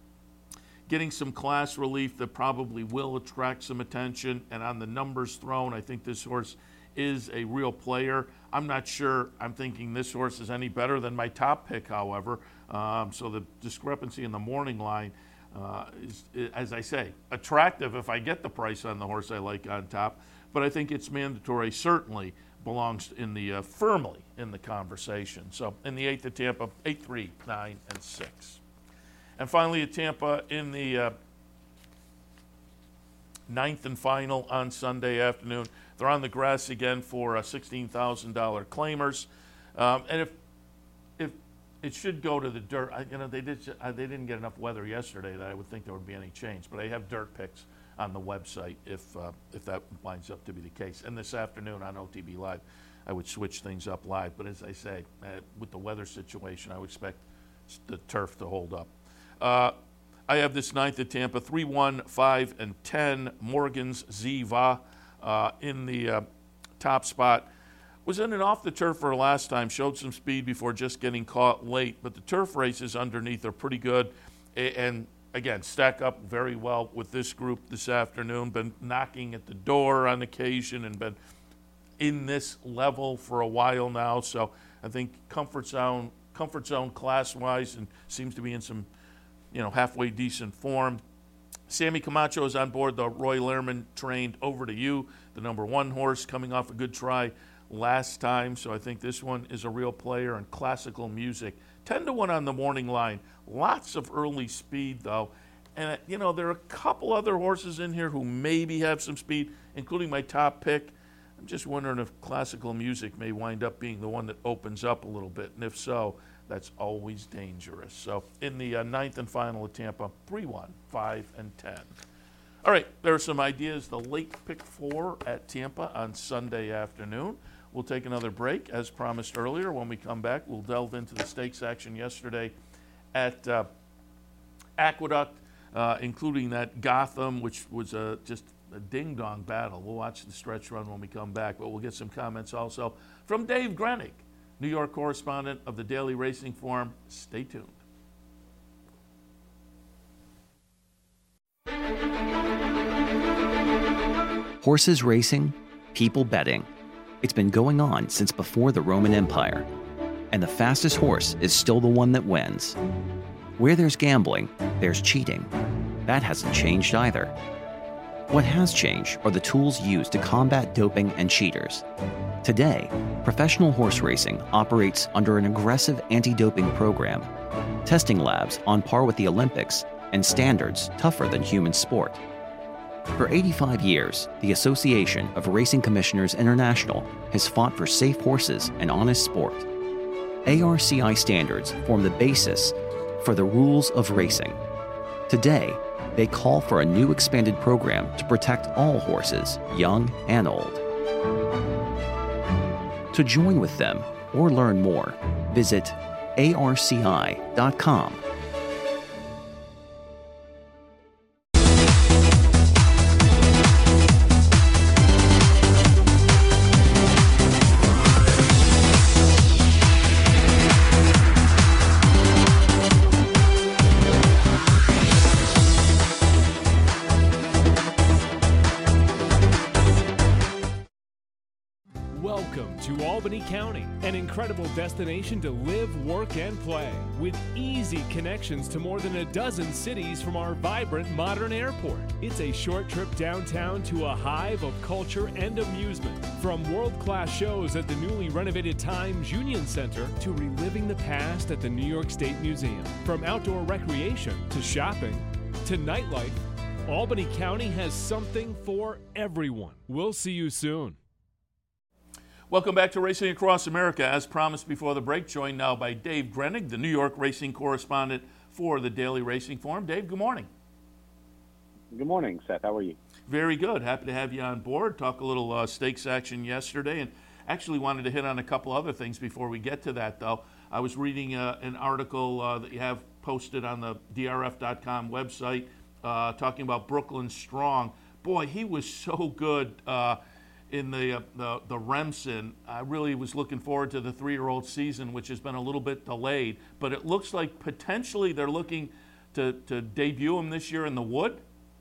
Getting some class relief that probably will attract some attention. And on the numbers thrown, I think this horse is a real player. I'm not sure I'm thinking this horse is any better than my top pick, however. Um, so the discrepancy in the morning line uh, is, as I say, attractive if I get the price on the horse I like on top. But I think It's Mandatory certainly belongs in the uh, firmly in the conversation. So in the eighth at Tampa, eight, three, nine, and six. And finally at Tampa in the uh, ninth and final on Sunday afternoon. They're on the grass again for uh, sixteen thousand dollars claimers. Um, and if if it should go to the dirt, I, you know, they, did, uh, they didn't get enough weather yesterday that I would think there would be any change. But I have dirt picks on the website if, uh, if that winds up to be the case. And this afternoon on O T B Live, I would switch things up live. But as I say, uh, with the weather situation, I would expect the turf to hold up. Uh, I have this ninth at Tampa, three, one, five, and ten. Morgan's Ziva uh, in the uh, top spot. Was in and off the turf for last time, showed some speed before just getting caught late. But the turf races underneath are pretty good. And again, stack up very well with this group this afternoon. Been knocking at the door on occasion and been in this level for a while now. So I think comfort zone, comfort zone class-wise, and seems to be in some, you know, halfway decent form. Sammy Camacho is on board the Roy Lehrman trained Over to You, the number one horse, coming off a good try last time. So I think this one is a real player. And Classical Music, ten to one on the morning line. Lots of early speed, though. And, you know, there are a couple other horses in here who maybe have some speed, including my top pick. I'm just wondering if Classical Music may wind up being the one that opens up a little bit. And if so, that's always dangerous. So in the uh, ninth and final at Tampa, three, one, five, and ten. All right, there are some ideas. The late pick four at Tampa on Sunday afternoon. We'll take another break, as promised earlier. When we come back, we'll delve into the stakes action yesterday at uh, Aqueduct, uh, including that Gotham, which was a, just a ding-dong battle. We'll watch the stretch run when we come back, but we'll get some comments also from Dave Grenick, New York correspondent of the Daily Racing Form. Stay tuned. Horses racing, people betting. It's been going on since before the Roman Empire. And the fastest horse is still the one that wins. Where there's gambling, there's cheating. That hasn't changed either. What has changed are the tools used to combat doping and cheaters. Today, professional horse racing operates under an aggressive anti-doping program, testing labs on par with the Olympics, and standards tougher than human sport. For eighty-five years, the Association of Racing Commissioners International has fought for safe horses and honest sport. A R C I standards form the basis for the rules of racing. Today, they call for a new expanded program to protect all horses, young and old. To join with them or learn more, visit A R C I dot com. Welcome to Albany County, an incredible destination to live, work, and play, with easy connections to more than a dozen cities from our vibrant modern airport. It's a short trip downtown to a hive of culture and amusement, from world-class shows at the newly renovated Times Union Center to reliving the past at the New York State Museum. From outdoor recreation to shopping to nightlife, Albany County has something for everyone. We'll see you soon. Welcome back to Racing Across America. As promised before the break, joined now by Dave Grenig, the New York racing correspondent for the Daily Racing Form. Dave, good morning. Good morning, Seth. How are you? Very good. Happy to have you on board. Talk a little uh, stakes action yesterday, and actually wanted to hit on a couple other things before we get to that, though. I was reading uh, an article uh, that you have posted on the D R F dot com website uh, talking about Brooklyn Strong. Boy, he was so good uh, in the, uh, the the Remsen. I really was looking forward to the three-year-old season, which has been a little bit delayed, but it looks like potentially they're looking to, to debut him this year in the Wood.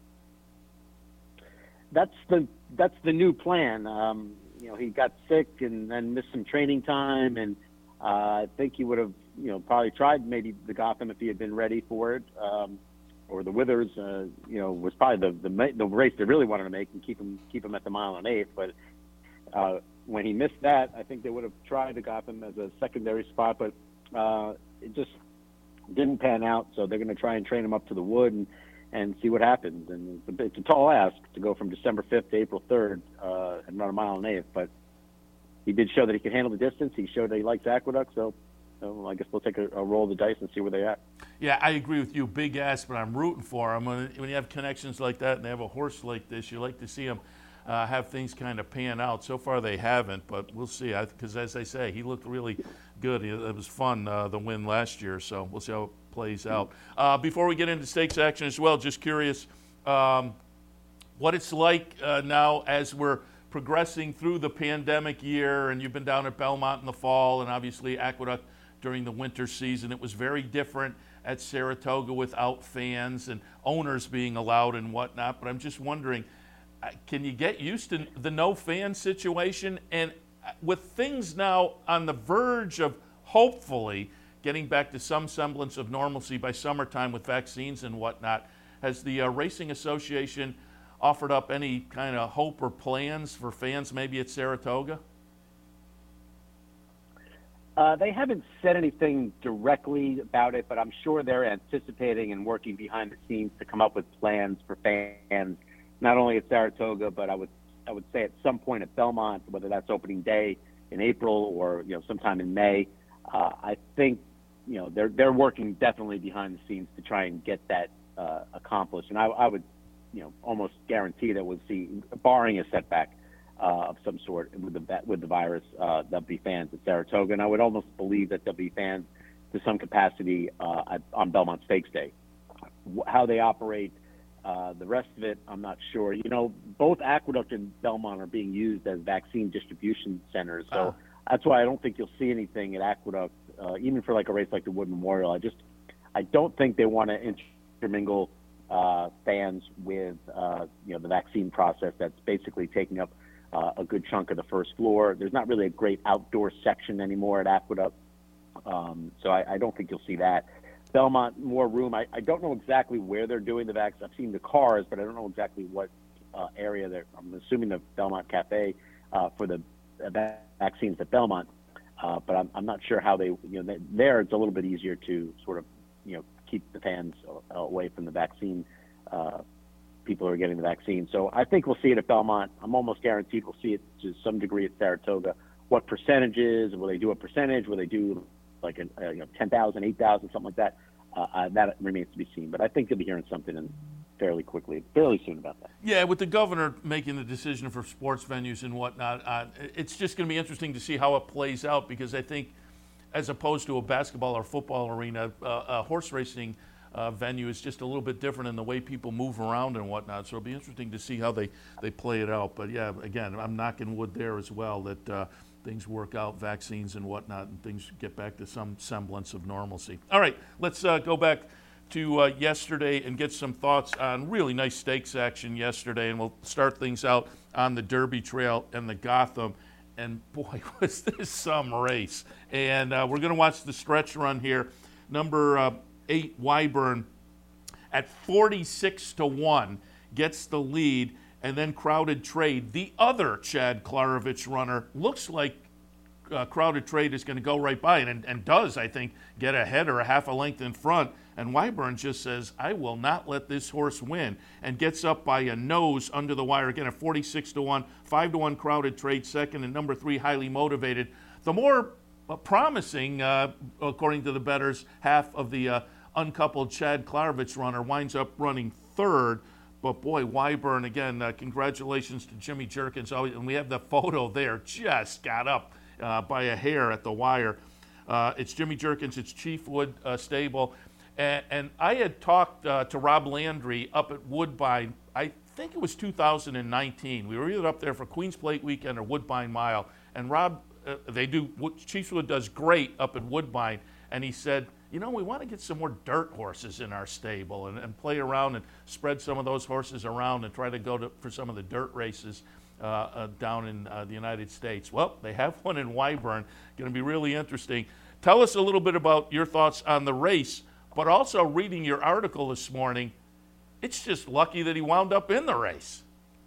That's the that's the new plan. Um, you know, he got sick and then missed some training time, and uh, I think he would have, you know, probably tried maybe the Gotham if he had been ready for it, um, or the Withers. Uh, you know, was probably the, the the race they really wanted to make and keep him keep him at the mile and eighth. But uh, when he missed that, I think they would have tried the Gotham as a secondary spot, but uh, it just didn't pan out. So they're going to try and train him up to the Wood and. and see what happens. And it's a, it's a tall ask to go from December fifth to April third uh, and run a mile and eighth, but he did show that he could handle the distance. He showed that he likes Aqueduct, so, so I guess we'll take a, a roll of the dice and see where they're at. Yeah, I agree with you. Big ask, but I'm rooting for him. When, when you have connections like that and they have a horse like this, you like to see him uh, have things kind of pan out. So far they haven't, but we'll see. Because as I say, he looked really good. It was fun, uh, the win last year, so we'll see how plays out. Uh, before we get into stakes action as well, just curious um, what it's like uh, now as we're progressing through the pandemic year, and you've been down at Belmont in the fall and obviously Aqueduct during the winter season. It was very different at Saratoga without fans and owners being allowed and whatnot, but I'm just wondering, uh, can you get used to the no fan situation? And with things now on the verge of hopefully getting back to some semblance of normalcy by summertime with vaccines and whatnot, has the uh, Racing Association offered up any kind of hope or plans for fans maybe at Saratoga? Uh, they haven't said anything directly about it, but I'm sure they're anticipating and working behind the scenes to come up with plans for fans, not only at Saratoga, but I would I would say at some point at Belmont, whether that's opening day in April or you know sometime in May. Uh, I think you know they're they're working definitely behind the scenes to try and get that uh, accomplished, and I, I would you know almost guarantee that we'll see, barring a setback uh, of some sort with the with the virus, uh, there'll be fans at Saratoga, and I would almost believe that there'll be fans to some capacity uh, at, on Belmont Stakes Day. How they operate, uh, the rest of it, I'm not sure. You know, both Aqueduct and Belmont are being used as vaccine distribution centers, so. Uh. That's why I don't think you'll see anything at Aqueduct, uh, even for like a race like the Wood Memorial. I just, I don't think they want to intermingle uh, fans with, uh, you know, the vaccine process that's basically taking up uh, a good chunk of the first floor. There's not really a great outdoor section anymore at Aqueduct, um, so I, I don't think you'll see that. Belmont, more room. I, I don't know exactly where they're doing the vaccine. I've seen the cars, but I don't know exactly what uh, area there. I'm assuming the Belmont Cafe uh, for the uh, vaccines at Belmont, uh, but I'm, I'm not sure how they, you know, there it's a little bit easier to sort of, you know, keep the fans away from the vaccine, uh, people who are getting the vaccine. So I think we'll see it at Belmont. I'm almost guaranteed we'll see it to some degree at Saratoga. What percentages? Will they do a percentage? Will they do like a, a you know, ten thousand, eight thousand, something like that? Uh, uh, that remains to be seen. But I think you'll be hearing something in fairly quickly, fairly soon about that. Yeah, with the governor making the decision for sports venues and whatnot, uh, it's just going to be interesting to see how it plays out, because I think as opposed to a basketball or football arena, uh, a horse racing uh, venue is just a little bit different in the way people move around and whatnot. So it'll be interesting to see how they, they play it out. But yeah, again, I'm knocking wood there as well that uh, things work out, vaccines and whatnot, and things get back to some semblance of normalcy. All right, let's uh, go back to uh, yesterday and get some thoughts on really nice stakes action yesterday, and we'll start things out on the Derby Trail and the Gotham. And boy, was this some race. And uh, we're going to watch the stretch run here. Number uh, eight, Wyburn, at forty-six to one, gets the lead. And then Crowded Trade, the other Chad Klarovich runner, looks like uh, Crowded Trade is going to go right by it, and, and does, I think, get ahead or a half a length in front. And Wyburn just says, I will not let this horse win, and gets up by a nose under the wire again at forty-six to one, five to one Crowded Trade second, and number three, Highly Motivated. The more uh, promising, uh, according to the bettors, half of the uh, uncoupled Chad Klarovich runner winds up running third. But boy, Wyburn, again, uh, congratulations to Jimmy Jerkins. Oh, and we have the photo there, just got up uh, by a hair at the wire. Uh, it's Jimmy Jerkins, it's Chiefwood uh, Stable. And, and I had talked uh, to Rob Landry up at Woodbine, I think it was two thousand nineteen. We were either up there for Queen's Plate weekend or Woodbine Mile. And Rob, uh, they do, Chiefwood does great up at Woodbine. And he said, you know, we want to get some more dirt horses in our stable and, and play around and spread some of those horses around and try to go to, for some of the dirt races uh, uh, down in uh, the United States. Well, they have one in Wyburn. Going to be really interesting. Tell us a little bit about your thoughts on the race, but also reading your article this morning, it's just lucky that he wound up in the race.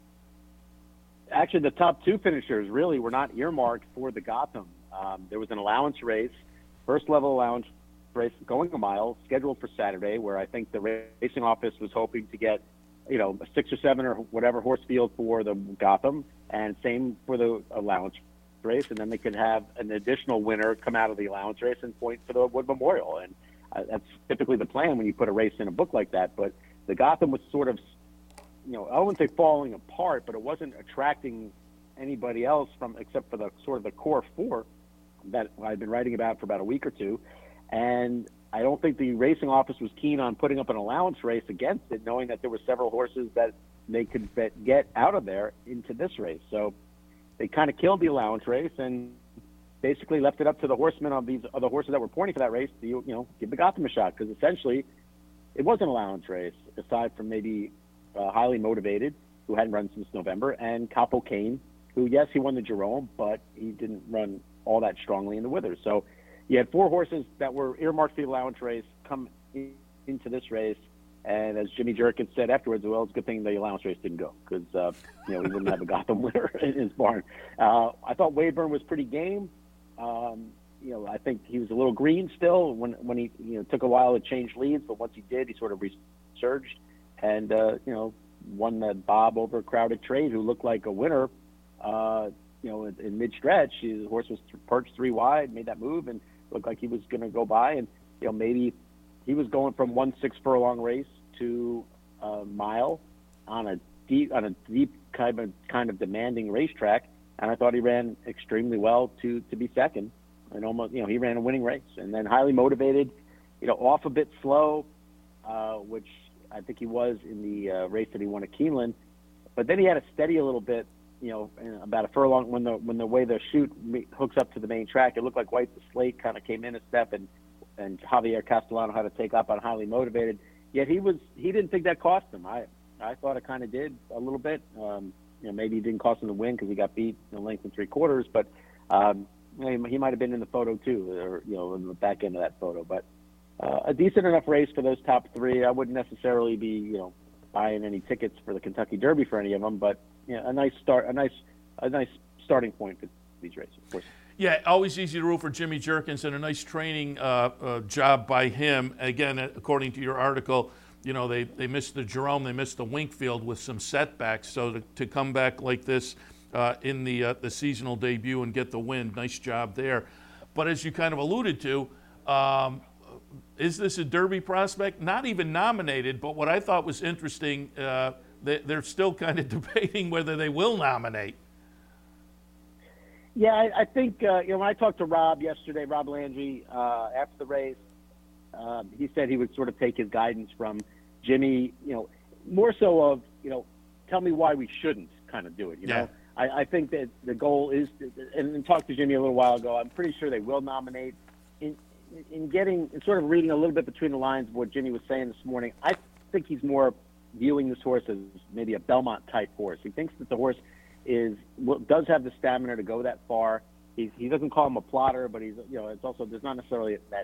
Actually, the top two finishers really were not earmarked for the Gotham. Um, there was an allowance race, first level allowance race going a mile, scheduled for Saturday, where I think the racing office was hoping to get, you know, a six or seven or whatever horse field for the Gotham, and same for the allowance race, and then they could have an additional winner come out of the allowance race and point for the Wood Memorial. And uh, that's typically the plan when you put a race in a book like that. But the Gotham was sort of, you know, I wouldn't say falling apart, but it wasn't attracting anybody else from except for the sort of the core four that I've been writing about for about a week or two. And I don't think the racing office was keen on putting up an allowance race against it, knowing that there were several horses that they could bet, get out of there into this race. So they kind of killed the allowance race and basically left it up to the horsemen of these other horses that were pointing for that race to, you know, give the Gotham a shot, because essentially it was an allowance race, aside from maybe uh, Highly Motivated, who hadn't run since November, and Capo Cane, who, yes, he won the Jerome, but he didn't run all that strongly in the Withers. So you had four horses that were earmarked for the allowance race come in, into this race, and as Jimmy Jerkins said afterwards, well, it's a good thing the allowance race didn't go, because uh, you know, he wouldn't have a Gotham winner in his barn. Uh, I thought Wyburn was pretty game. Um, you know, I think he was a little green still when when he you know took a while to change leads, but once he did, he sort of resurged and uh, you know won that bob over Crowded Trade, who looked like a winner. Uh, you know, in, in mid-stretch, the horse was perched three wide, made that move, and looked like he was going to go by. And you know, maybe he was going from one six furlong race to a mile on a deep, on a deep kind of kind of demanding racetrack. And I thought he ran extremely well to to be second, and almost, you know, he ran a winning race. And then Highly Motivated, you know, off a bit slow, uh, which I think he was in the uh, race that he won at Keeneland. But then he had to steady a little bit, you know, about a furlong when the when the way the chute hooks up to the main track. It looked like White the Slate kind of came in a step, and and Javier Castellano had to take up on Highly Motivated. Yet he was he didn't think that cost him. I I thought it kind of did a little bit. Um, you know, maybe it didn't cost him the win because he got beat in a length and three quarters, but um, you know, he might have been in the photo too, or you know, in the back end of that photo. But uh, a decent enough race for those top three. I wouldn't necessarily be, you know, buying any tickets for the Kentucky Derby for any of them, but you know, a nice start, a nice, a nice starting point for these races, of course. Yeah, always easy to root for Jimmy Jerkins, and a nice training uh, uh, job by him. Again, according to your article, you know, they, they missed the Jerome, they missed the Winkfield with some setbacks. So to, to come back like this uh, in the uh, the seasonal debut and get the win, nice job there. But as you kind of alluded to, um, is this a Derby prospect? Not even nominated, but what I thought was interesting, uh, they, they're still kind of debating whether they will nominate. Yeah, I, I think, uh, you know, when I talked to Rob yesterday, Rob Landry, uh, after the race, um, he said he would sort of take his guidance from Jimmy, you know, more so of, you know, tell me why we shouldn't kind of do it, you yeah. know. I, I think that the goal is, to, and, and talked to Jimmy a little while ago, I'm pretty sure they will nominate. In, in getting, in sort of reading a little bit between the lines of what Jimmy was saying this morning, I think he's more viewing this horse as maybe a Belmont-type horse. He thinks that the horse is does have the stamina to go that far. He's, he doesn't call him a plotter, but he's you know it's also there's not necessarily that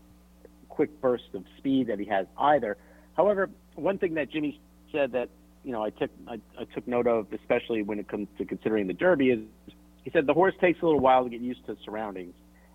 quick burst of speed that he has either. However, one thing that Jimmy said that you know I took I, I took note of, especially when it comes to considering the Derby, is he said the horse takes a little while to get used to surroundings,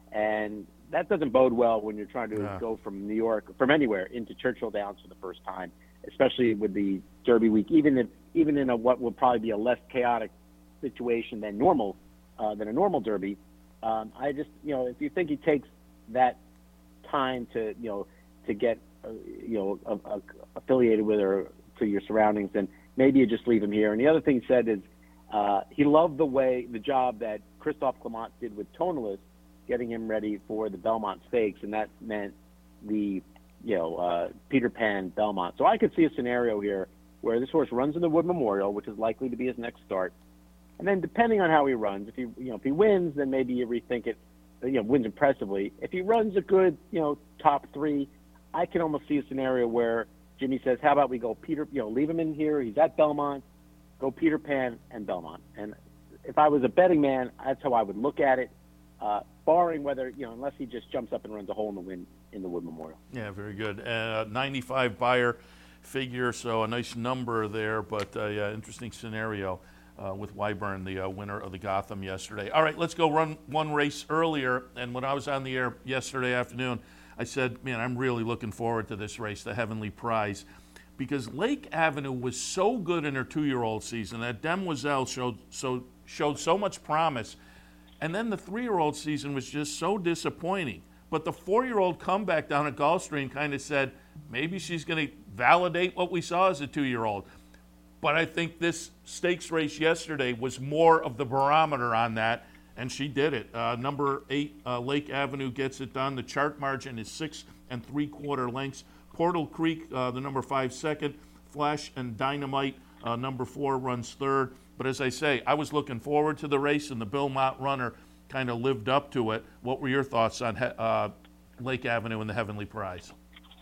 and that doesn't bode well when you're trying to yeah. go from New York from anywhere into Churchill Downs for the first time, especially with the Derby week, even if even in a what will probably be a less chaotic situation than normal, uh, than a normal Derby. Um, I just, you know, if you think he takes that time to, you know, to get, uh, you know, uh, uh, affiliated with or to your surroundings, then maybe you just leave him here. And the other thing he said is uh, he loved the way, the job that Christophe Clement did with Tonalist, getting him ready for the Belmont Stakes, and that meant the, you know, uh, Peter Pan Belmont. So I could see a scenario here where this horse runs in the Wood Memorial, which is likely to be his next start. And then depending on how he runs, if he you know if he wins, then maybe you rethink it. You know, wins impressively. If he runs a good you know top three, I can almost see a scenario where Jimmy says, "How about we go Peter? You know, leave him in here. He's at Belmont. Go Peter Pan and Belmont." And if I was a betting man, that's how I would look at it. Uh, barring whether you know, unless he just jumps up and runs a hole in the wind in the Wood Memorial. Yeah, very good. Uh, ninety-five buyer figure, so a nice number there, but uh, yeah, interesting scenario. Uh, with Wyburn, the uh, winner of the Gotham yesterday. All right, let's go run one race earlier. And when I was on the air yesterday afternoon, I said, man, I'm really looking forward to this race, the Heavenly Prize, because Lake Avenue was so good in her two-year-old season. That Demoiselle showed so showed so much promise. And then the three-year-old season was just so disappointing. But the four-year-old comeback down at Gulfstream kind of said, maybe she's going to validate what we saw as a two-year-old. But I think this stakes race yesterday was more of the barometer on that, and she did it. Uh, number eight, uh, Lake Avenue gets it done. The chart margin is six and three-quarter lengths. Portal Creek, uh, the number five, second. Flash and Dynamite, uh, number four, runs third. But as I say, I was looking forward to the race, and the Bill Mott runner kind of lived up to it. What were your thoughts on uh, Lake Avenue and the Heavenly Prize?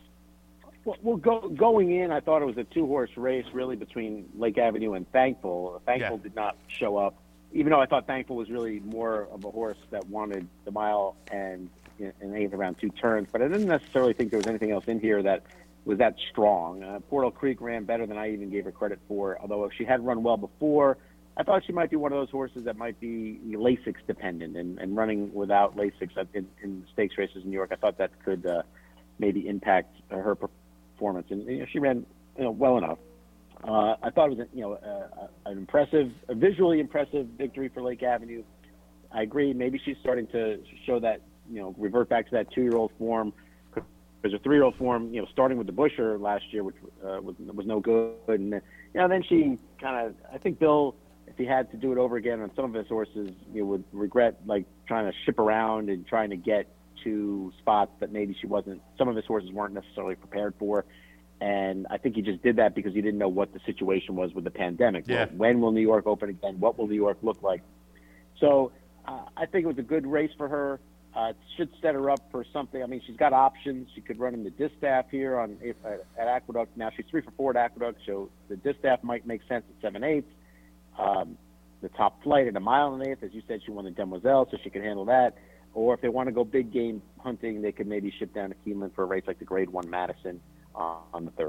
Well, well go, going in, I thought it was a two-horse race, really, between Lake Avenue and Thankful. Thankful yeah. did not show up, even though I thought Thankful was really more of a horse that wanted the mile and and eighth around two turns. But I didn't necessarily think there was anything else in here that was that strong. Uh, Portal Creek ran better than I even gave her credit for, although if she had run well before, I thought she might be one of those horses that might be Lasix dependent, and, and running without Lasix in, in stakes races in New York, I thought that could uh, maybe impact her performance. Performance and you know, she ran you know well enough. Uh, I thought it was you know uh, an impressive, a visually impressive victory for Lake Avenue. I agree. Maybe she's starting to show that you know revert back to that two-year-old form. Because her three-year-old form, you know, starting with the Busher last year, which uh, was was no good, and you know then she kind of I think Bill, if he had to do it over again on some of his horses, you know, would regret like trying to ship around and trying to get to spots that maybe she wasn't, some of his horses weren't necessarily prepared for. And I think he just did that because he didn't know what the situation was with the pandemic. Yeah. Well, when will New York open again? What will New York look like? So uh, I think it was a good race for her. Uh, it should set her up for something. I mean, she's got options. She could run in the Distaff here on at, at Aqueduct. Now she's three for four at Aqueduct, so the Distaff might make sense at seven eighths. Um, the Top Flight at a mile and an eighth, as you said, she won the Demoiselle, so she can handle that. Or if they want to go big game hunting, they could maybe ship down to Keeneland for a race like the Grade One Madison uh, on the third.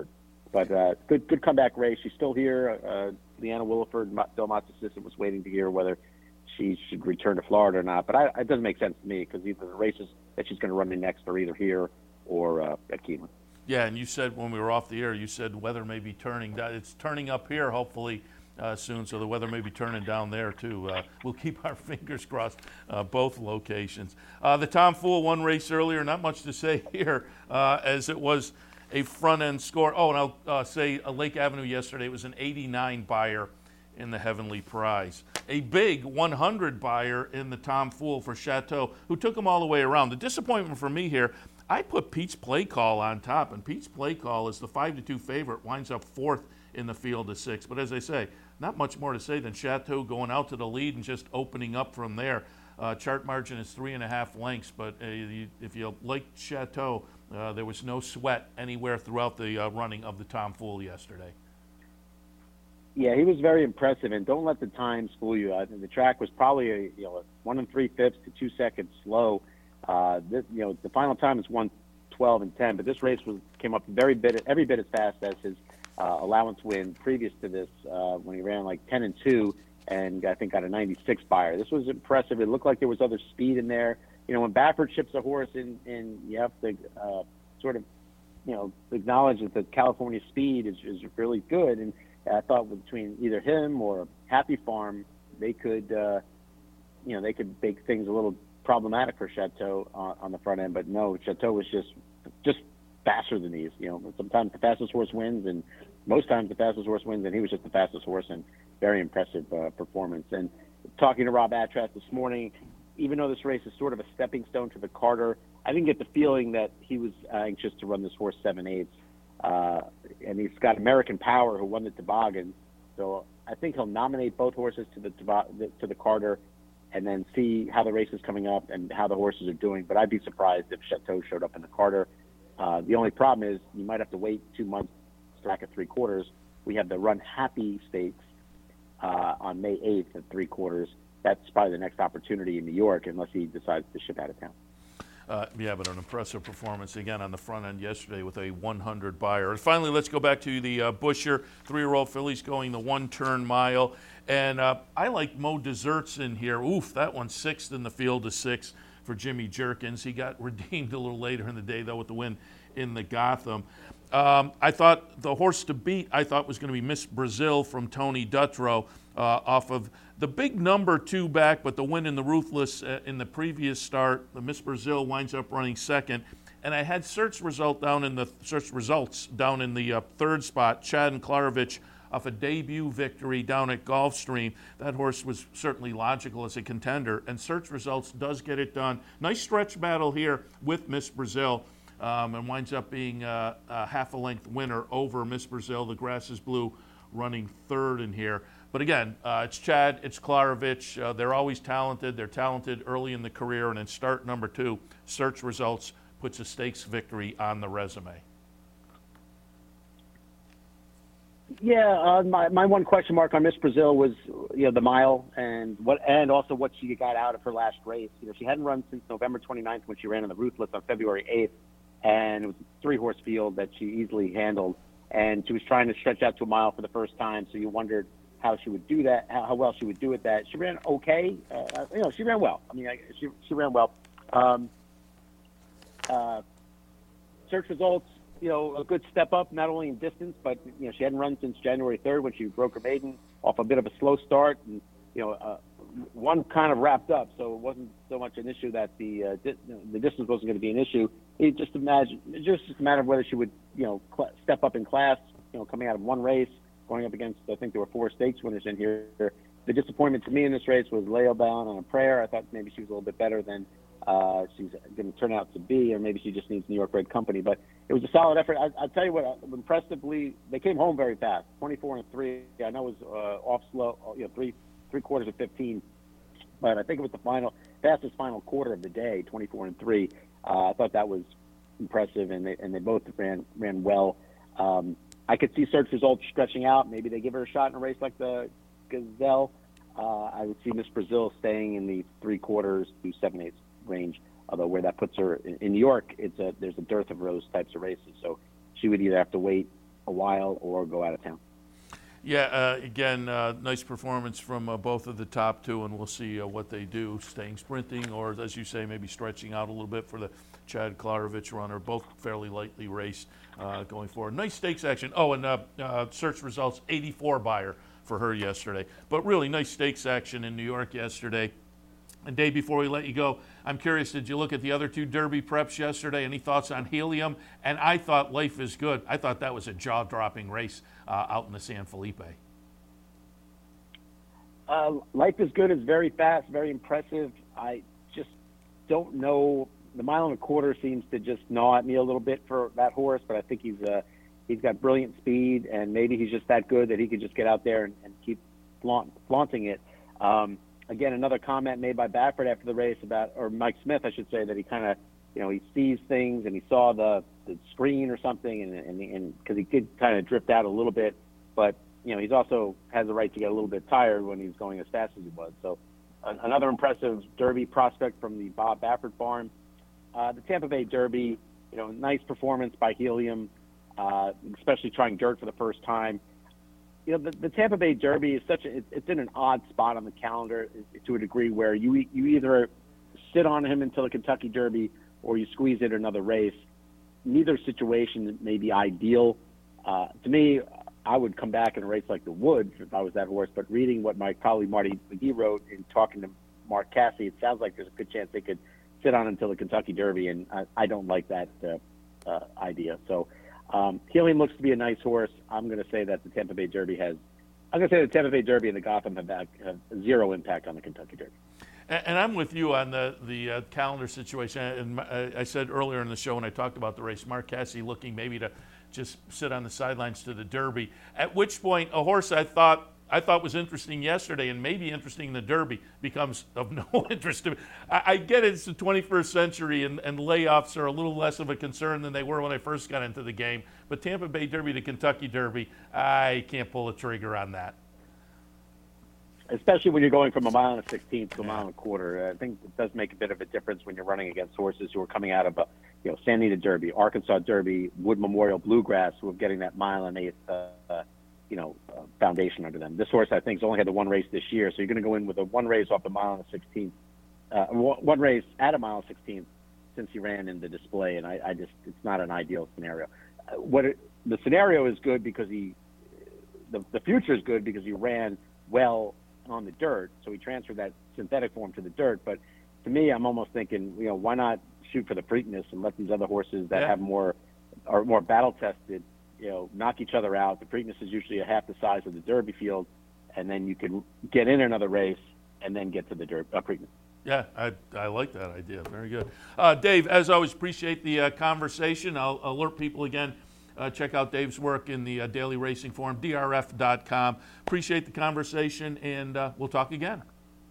But uh, good good comeback race. She's still here. Uh, Leanna Williford, Del Monte's assistant, was waiting to hear whether she should return to Florida or not. But I, it doesn't make sense to me because either the races that she's going to run in next are either here or uh, at Keeneland. Yeah, and you said when we were off the air, you said weather may be turning down. It's turning up here, hopefully, uh, soon, so the weather may be turning down there, too. Uh, we'll keep our fingers crossed, uh, both locations. Uh, the Tom Fool won race earlier. Not much to say here, uh, as it was a front-end score. Oh, and I'll uh, say uh, Lake Avenue yesterday, it was an eighty-nine buyer in the Heavenly Prize. A big one hundred buyer in the Tom Fool for Chateau, who took them all the way around. The disappointment for me here, I put Pete's Play Call on top, and Pete's Play Call is the five to two favorite, winds up fourth in the field of six. But as I say, not much more to say than Chateau going out to the lead and just opening up from there. Uh, chart margin is three and a half lengths, but uh, you, if you like Chateau, uh, there was no sweat anywhere throughout the uh, running of the Tom Fool yesterday. Yeah, he was very impressive, and don't let the times fool you. Uh, the track was probably a, you know, a one and three fifths to two seconds slow. Uh, this, you know, the final time is one twelve and ten, but this race was came up very bit, every bit as fast as his uh, allowance win previous to this, uh, when he ran like ten and two, and I think got a ninety-six buyer. This was impressive. It looked like there was other speed in there. You know, when Baffert ships a horse in, in you have to uh, sort of, you know, acknowledge that the California speed is, is really good. And I thought between either him or Happy Farm, they could, uh, you know, they could make things a little problematic for Chateau on, on the front end. But no, Chateau was just just faster than these. You know, sometimes the fastest horse wins, and most times the fastest horse wins, and he was just the fastest horse, and very impressive uh, performance. And talking to Rob Atras this morning, even though this race is sort of a stepping stone to the Carter, I didn't get the feeling that he was uh, anxious to run this horse seven eighths. Uh, and he's got American Power, who won the Toboggan. So I think he'll nominate both horses to the to the Carter, and then see how the race is coming up and how the horses are doing. But I'd be surprised if Chateau showed up in the Carter. Uh, the only problem is you might have to wait two months to track at three quarters. We have the Run Happy Stakes uh, on May eighth at three quarters. That's probably the next opportunity in New York, unless he decides to ship out of town. Uh, yeah, but an impressive performance again on the front end yesterday with a one hundred buyer. And finally, let's go back to the uh, Busher three-year-old fillies going the one-turn mile. And uh, I like Mo Desserts in here. Oof, that one's sixth in the field of six for Jimmy Jerkins. He got redeemed a little later in the day, though, with the win in the Gotham. Um, I thought the horse to beat, I thought was going to be Miss Brazil from Tony Dutrow uh, off of the big number two back, but the win in the Ruthless uh, in the previous start. The Miss Brazil winds up running second. And I had search result down in the search results down in the uh, third spot, Chad and Klarovich off a debut victory down at Gulfstream. That horse was certainly logical as a contender, and search results does get it done. Nice stretch battle here with Miss Brazil. Um, and winds up being uh, a half a length winner over Miss Brazil. The grass is blue, running third in here. But again, uh, it's Chad, it's Klarovich. Uh, they're always talented. They're talented early in the career. And in start number two, search results puts a stakes victory on the resume. Yeah, uh, my my one question mark on Miss Brazil was, you know, the mile and what, and also what she got out of her last race. You know, she hadn't run since November twenty-ninth when she ran in the Ruthless on February eighth. And it was a three-horse field that she easily handled. And she was trying to stretch out to a mile for the first time, so you wondered how she would do that, how, how well she would do at that. She ran okay. Uh, you know, she ran well. I mean, I, she she ran well. Um, uh, search results, you know, a good step up, not only in distance, but, you know, she hadn't run since January third when she broke her maiden off a bit of a slow start. And, you know, uh, one kind of wrapped up, so it wasn't so much an issue that the uh, di- the distance wasn't going to be an issue. It just imagine, it just a matter of whether she would, you know, cl- step up in class. You know, coming out of one race, going up against, I think there were four stakes winners in here. The disappointment to me in this race was Leo Bound on a prayer. I thought maybe she was a little bit better than uh, she's going to turn out to be, or maybe she just needs New York bred company. But it was a solid effort. I, I'll tell you what, impressively, they came home very fast, twenty-four and three. I know it was uh, off slow, you know, three. three quarters of fifteen, but I think it was the final, fastest final quarter of the day, twenty-four and three. Uh, I thought that was impressive, and they and they both ran ran well. Um, I could see search results stretching out. Maybe they give her a shot in a race like the Gazelle. Uh, I would see Miss Brazil staying in the three quarters to seven eighths range. Although where that puts her in, in New York, it's a there's a dearth of those types of races, so she would either have to wait a while or go out of town. Yeah, uh, again, uh, nice performance from uh, both of the top two, and we'll see uh, what they do, staying sprinting or, as you say, maybe stretching out a little bit for the Chad Klarovich runner. Both fairly lightly raced uh, going forward. Nice stakes action. Oh, and uh, uh, search results, eighty-four buyer for her yesterday. But really nice stakes action in New York yesterday. And Dave, before we let you go, I'm curious, did you look at the other two Derby preps yesterday? Any thoughts on Helium? And I thought Life is Good. I thought that was a jaw-dropping race uh, out in the San Felipe. Uh, Life is Good is very fast, very impressive. I just don't know. The mile and a quarter seems to just gnaw at me a little bit for that horse, but I think he's uh, he's got brilliant speed, and maybe he's just that good that he could just get out there and, and keep flaunt, flaunting it. Um, Again, another comment made by Baffert after the race about, or Mike Smith, I should say, that he kind of, you know, he sees things and he saw the, the screen or something, and and and because he did kind of drift out a little bit, but you know, he's also has the right to get a little bit tired when he's going as fast as he was. So, an, another impressive Derby prospect from the Bob Baffert farm. Uh, the Tampa Bay Derby, you know, nice performance by Helium, uh, especially trying dirt for the first time. You know, the, the Tampa Bay Derby is such a, it's, it's in an odd spot on the calendar to a degree where you you either sit on him until the Kentucky Derby or you squeeze in another race. Neither situation may be ideal. Uh, to me, I would come back in a race like the Woods if I was that horse, but reading what my colleague Marty McGee wrote and talking to Mark Casse, it sounds like there's a good chance they could sit on until the Kentucky Derby, and I, I don't like that uh, uh, idea. So Um, Helium looks to be a nice horse. I'm going to say that the Tampa Bay Derby has – I'm going to say the Tampa Bay Derby and the Gotham have, back, have zero impact on the Kentucky Derby. And, and I'm with you on the, the uh, calendar situation. And I, I said earlier in the show when I talked about the race, Mark Casse looking maybe to just sit on the sidelines to the Derby, at which point a horse I thought – I thought was interesting yesterday and maybe interesting in the Derby becomes of no interest to me. I, I get it, it's the twenty-first century and, and layoffs are a little less of a concern than they were when I first got into the game. But Tampa Bay Derby to Kentucky Derby, I can't pull a trigger on that. Especially when you're going from a mile and a sixteenth to a mile and a quarter. I think it does make a bit of a difference when you're running against horses who are coming out of a, you know, Santa Anita Derby, Arkansas Derby, Wood Memorial Bluegrass, who are getting that mile and eighth uh, uh, you know, uh, foundation under them. This horse, I think, has only had the one race this year, so you're going to go in with a one race off the mile and a sixteenth, uh, one race at a mile and sixteenth since he ran in the display, and I, I just, it's not an ideal scenario. Uh, what it, the scenario is good because he, the, the future is good because he ran well on the dirt, so he transferred that synthetic form to the dirt. But to me, I'm almost thinking, you know, why not shoot for the Preakness and let these other horses that yeah. have more, are more battle tested, you know, knock each other out. The Preakness is usually a half the size of the Derby field, and then you can get in another race and then get to the Derby, uh, Preakness. Yeah, I, I like that idea. Very good. Uh, Dave, as always, appreciate the uh, conversation. I'll alert people again. Uh, check out Dave's work in the uh, Daily Racing Forum, D R F dot com. Appreciate the conversation, and uh, we'll talk again.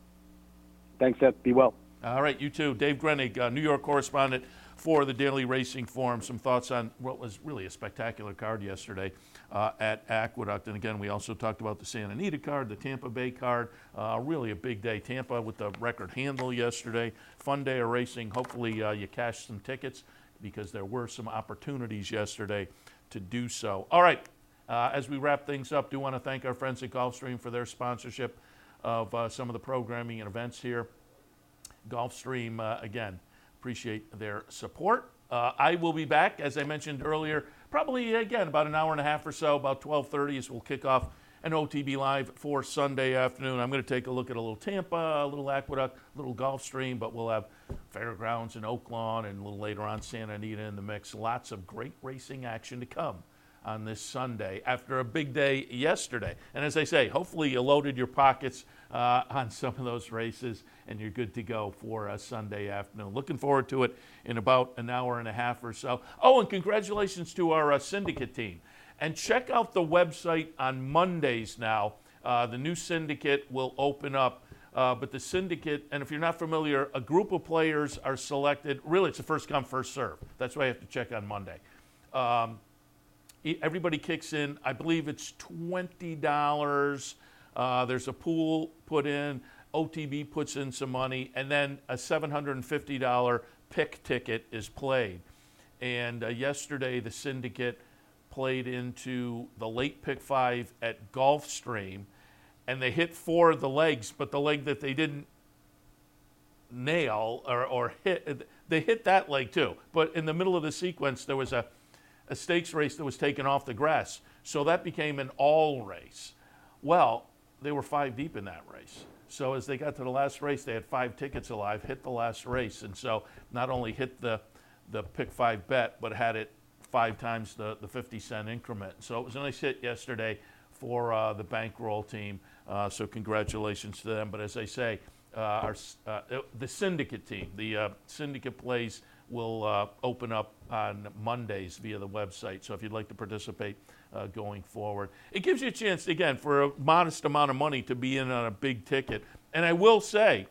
Thanks, Seth. Be well. All right, you too. Dave Grenig, uh, New York correspondent for the Daily Racing Forum. Some thoughts on what was really a spectacular card yesterday uh, at Aqueduct. And again, we also talked about the Santa Anita card, the Tampa Bay card. Uh, really a big day. Tampa with the record handle yesterday. Fun day of racing. Hopefully uh, you cashed some tickets because there were some opportunities yesterday to do so. All right, uh, as we wrap things up, do want to thank our friends at Gulfstream for their sponsorship of uh, some of the programming and events here. Gulfstream, uh, again, appreciate their support. Uh, I will be back, as I mentioned earlier, probably, again, about an hour and a half or so, about twelve thirty, as we'll kick off an O T B Live for Sunday afternoon. I'm going to take a look at a little Tampa, a little Aqueduct, a little Gulfstream, but we'll have Fairgrounds and Oaklawn and a little later on Santa Anita in the mix. Lots of great racing action to come on this Sunday after a big day yesterday. And as I say, hopefully you loaded your pockets uh, on some of those races and you're good to go for a Sunday afternoon. Looking forward to it in about an hour and a half or so. Oh, and congratulations to our uh, syndicate team. And check out the website on Mondays now. Uh, the new syndicate will open up. Uh, but the syndicate, and if you're not familiar, a group of players are selected. Really, it's a first come, first serve. That's why you have to check on Monday. Um, everybody kicks in. I believe it's twenty dollars. Uh, there's a pool put in. O T B puts in some money. And then a seven hundred fifty dollars pick ticket is played. And uh, yesterday, the syndicate played into the late pick five at Gulfstream, and they hit four of the legs, but the leg that they didn't nail or, or hit, they hit that leg too. But in the middle of the sequence, there was a, a stakes race that was taken off the grass. So that became an all race. Well, they were five deep in that race. So as they got to the last race, they had five tickets alive, hit the last race. And so not only hit the, the pick five bet, but had it five times the, the fifty cent increment. So it was a nice hit yesterday for uh, the bankroll team. Uh, so congratulations to them. But as I say, uh, our, uh, the syndicate team, the uh, syndicate plays will uh, open up on Mondays via the website. So if you'd like to participate uh, going forward, it gives you a chance, again, for a modest amount of money to be in on a big ticket. And I will say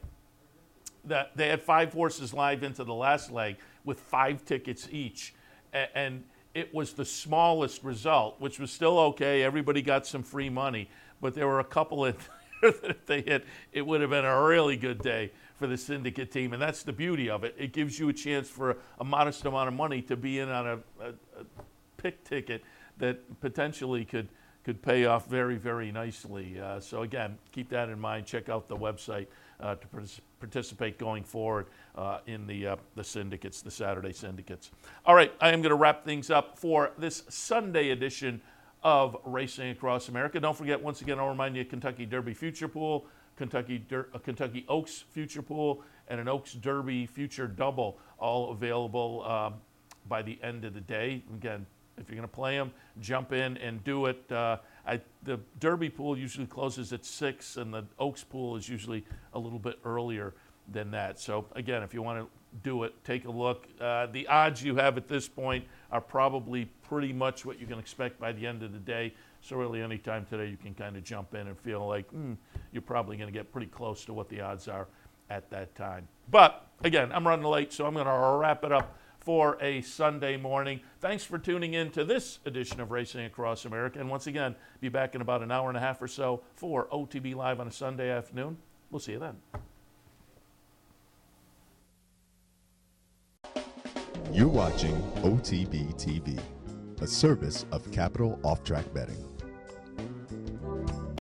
that they had five horses live into the last leg with five tickets each. A- and it was the smallest result, which was still okay. Everybody got some free money. But there were a couple of that if they hit, it would have been a really good day for the syndicate team. And that's the beauty of it. It gives you a chance for a, a modest amount of money to be in on a, a, a pick ticket that potentially could, could pay off very, very nicely. Uh, so, again, keep that in mind. Check out the website uh, to partic- participate going forward uh, in the, uh, the syndicates, the Saturday syndicates. All right, I am going to wrap things up for this Sunday edition of Racing Across America. Don't forget, once again, I'll remind you, Kentucky Derby Future Pool, Kentucky Der- uh, Kentucky Oaks Future Pool, and an Oaks Derby Future Double, all available um, by the end of the day. Again, if you're going to play them, jump in and do it. Uh, I, the Derby pool usually closes at six, and the Oaks pool is usually a little bit earlier than that. So, again, if you want to do it, take a look. Uh, the odds you have at this point are probably pretty much what you can expect by the end of the day. So really any time today you can kind of jump in and feel like mm, you're probably going to get pretty close to what the odds are at that time. But, again, I'm running late, so I'm going to wrap it up for a Sunday morning. Thanks for tuning in to this edition of Racing Across America. And once again, be back in about an hour and a half or so for O T B Live on a Sunday afternoon. We'll see you then. You're watching O T B T V, a service of Capital Off Track Betting.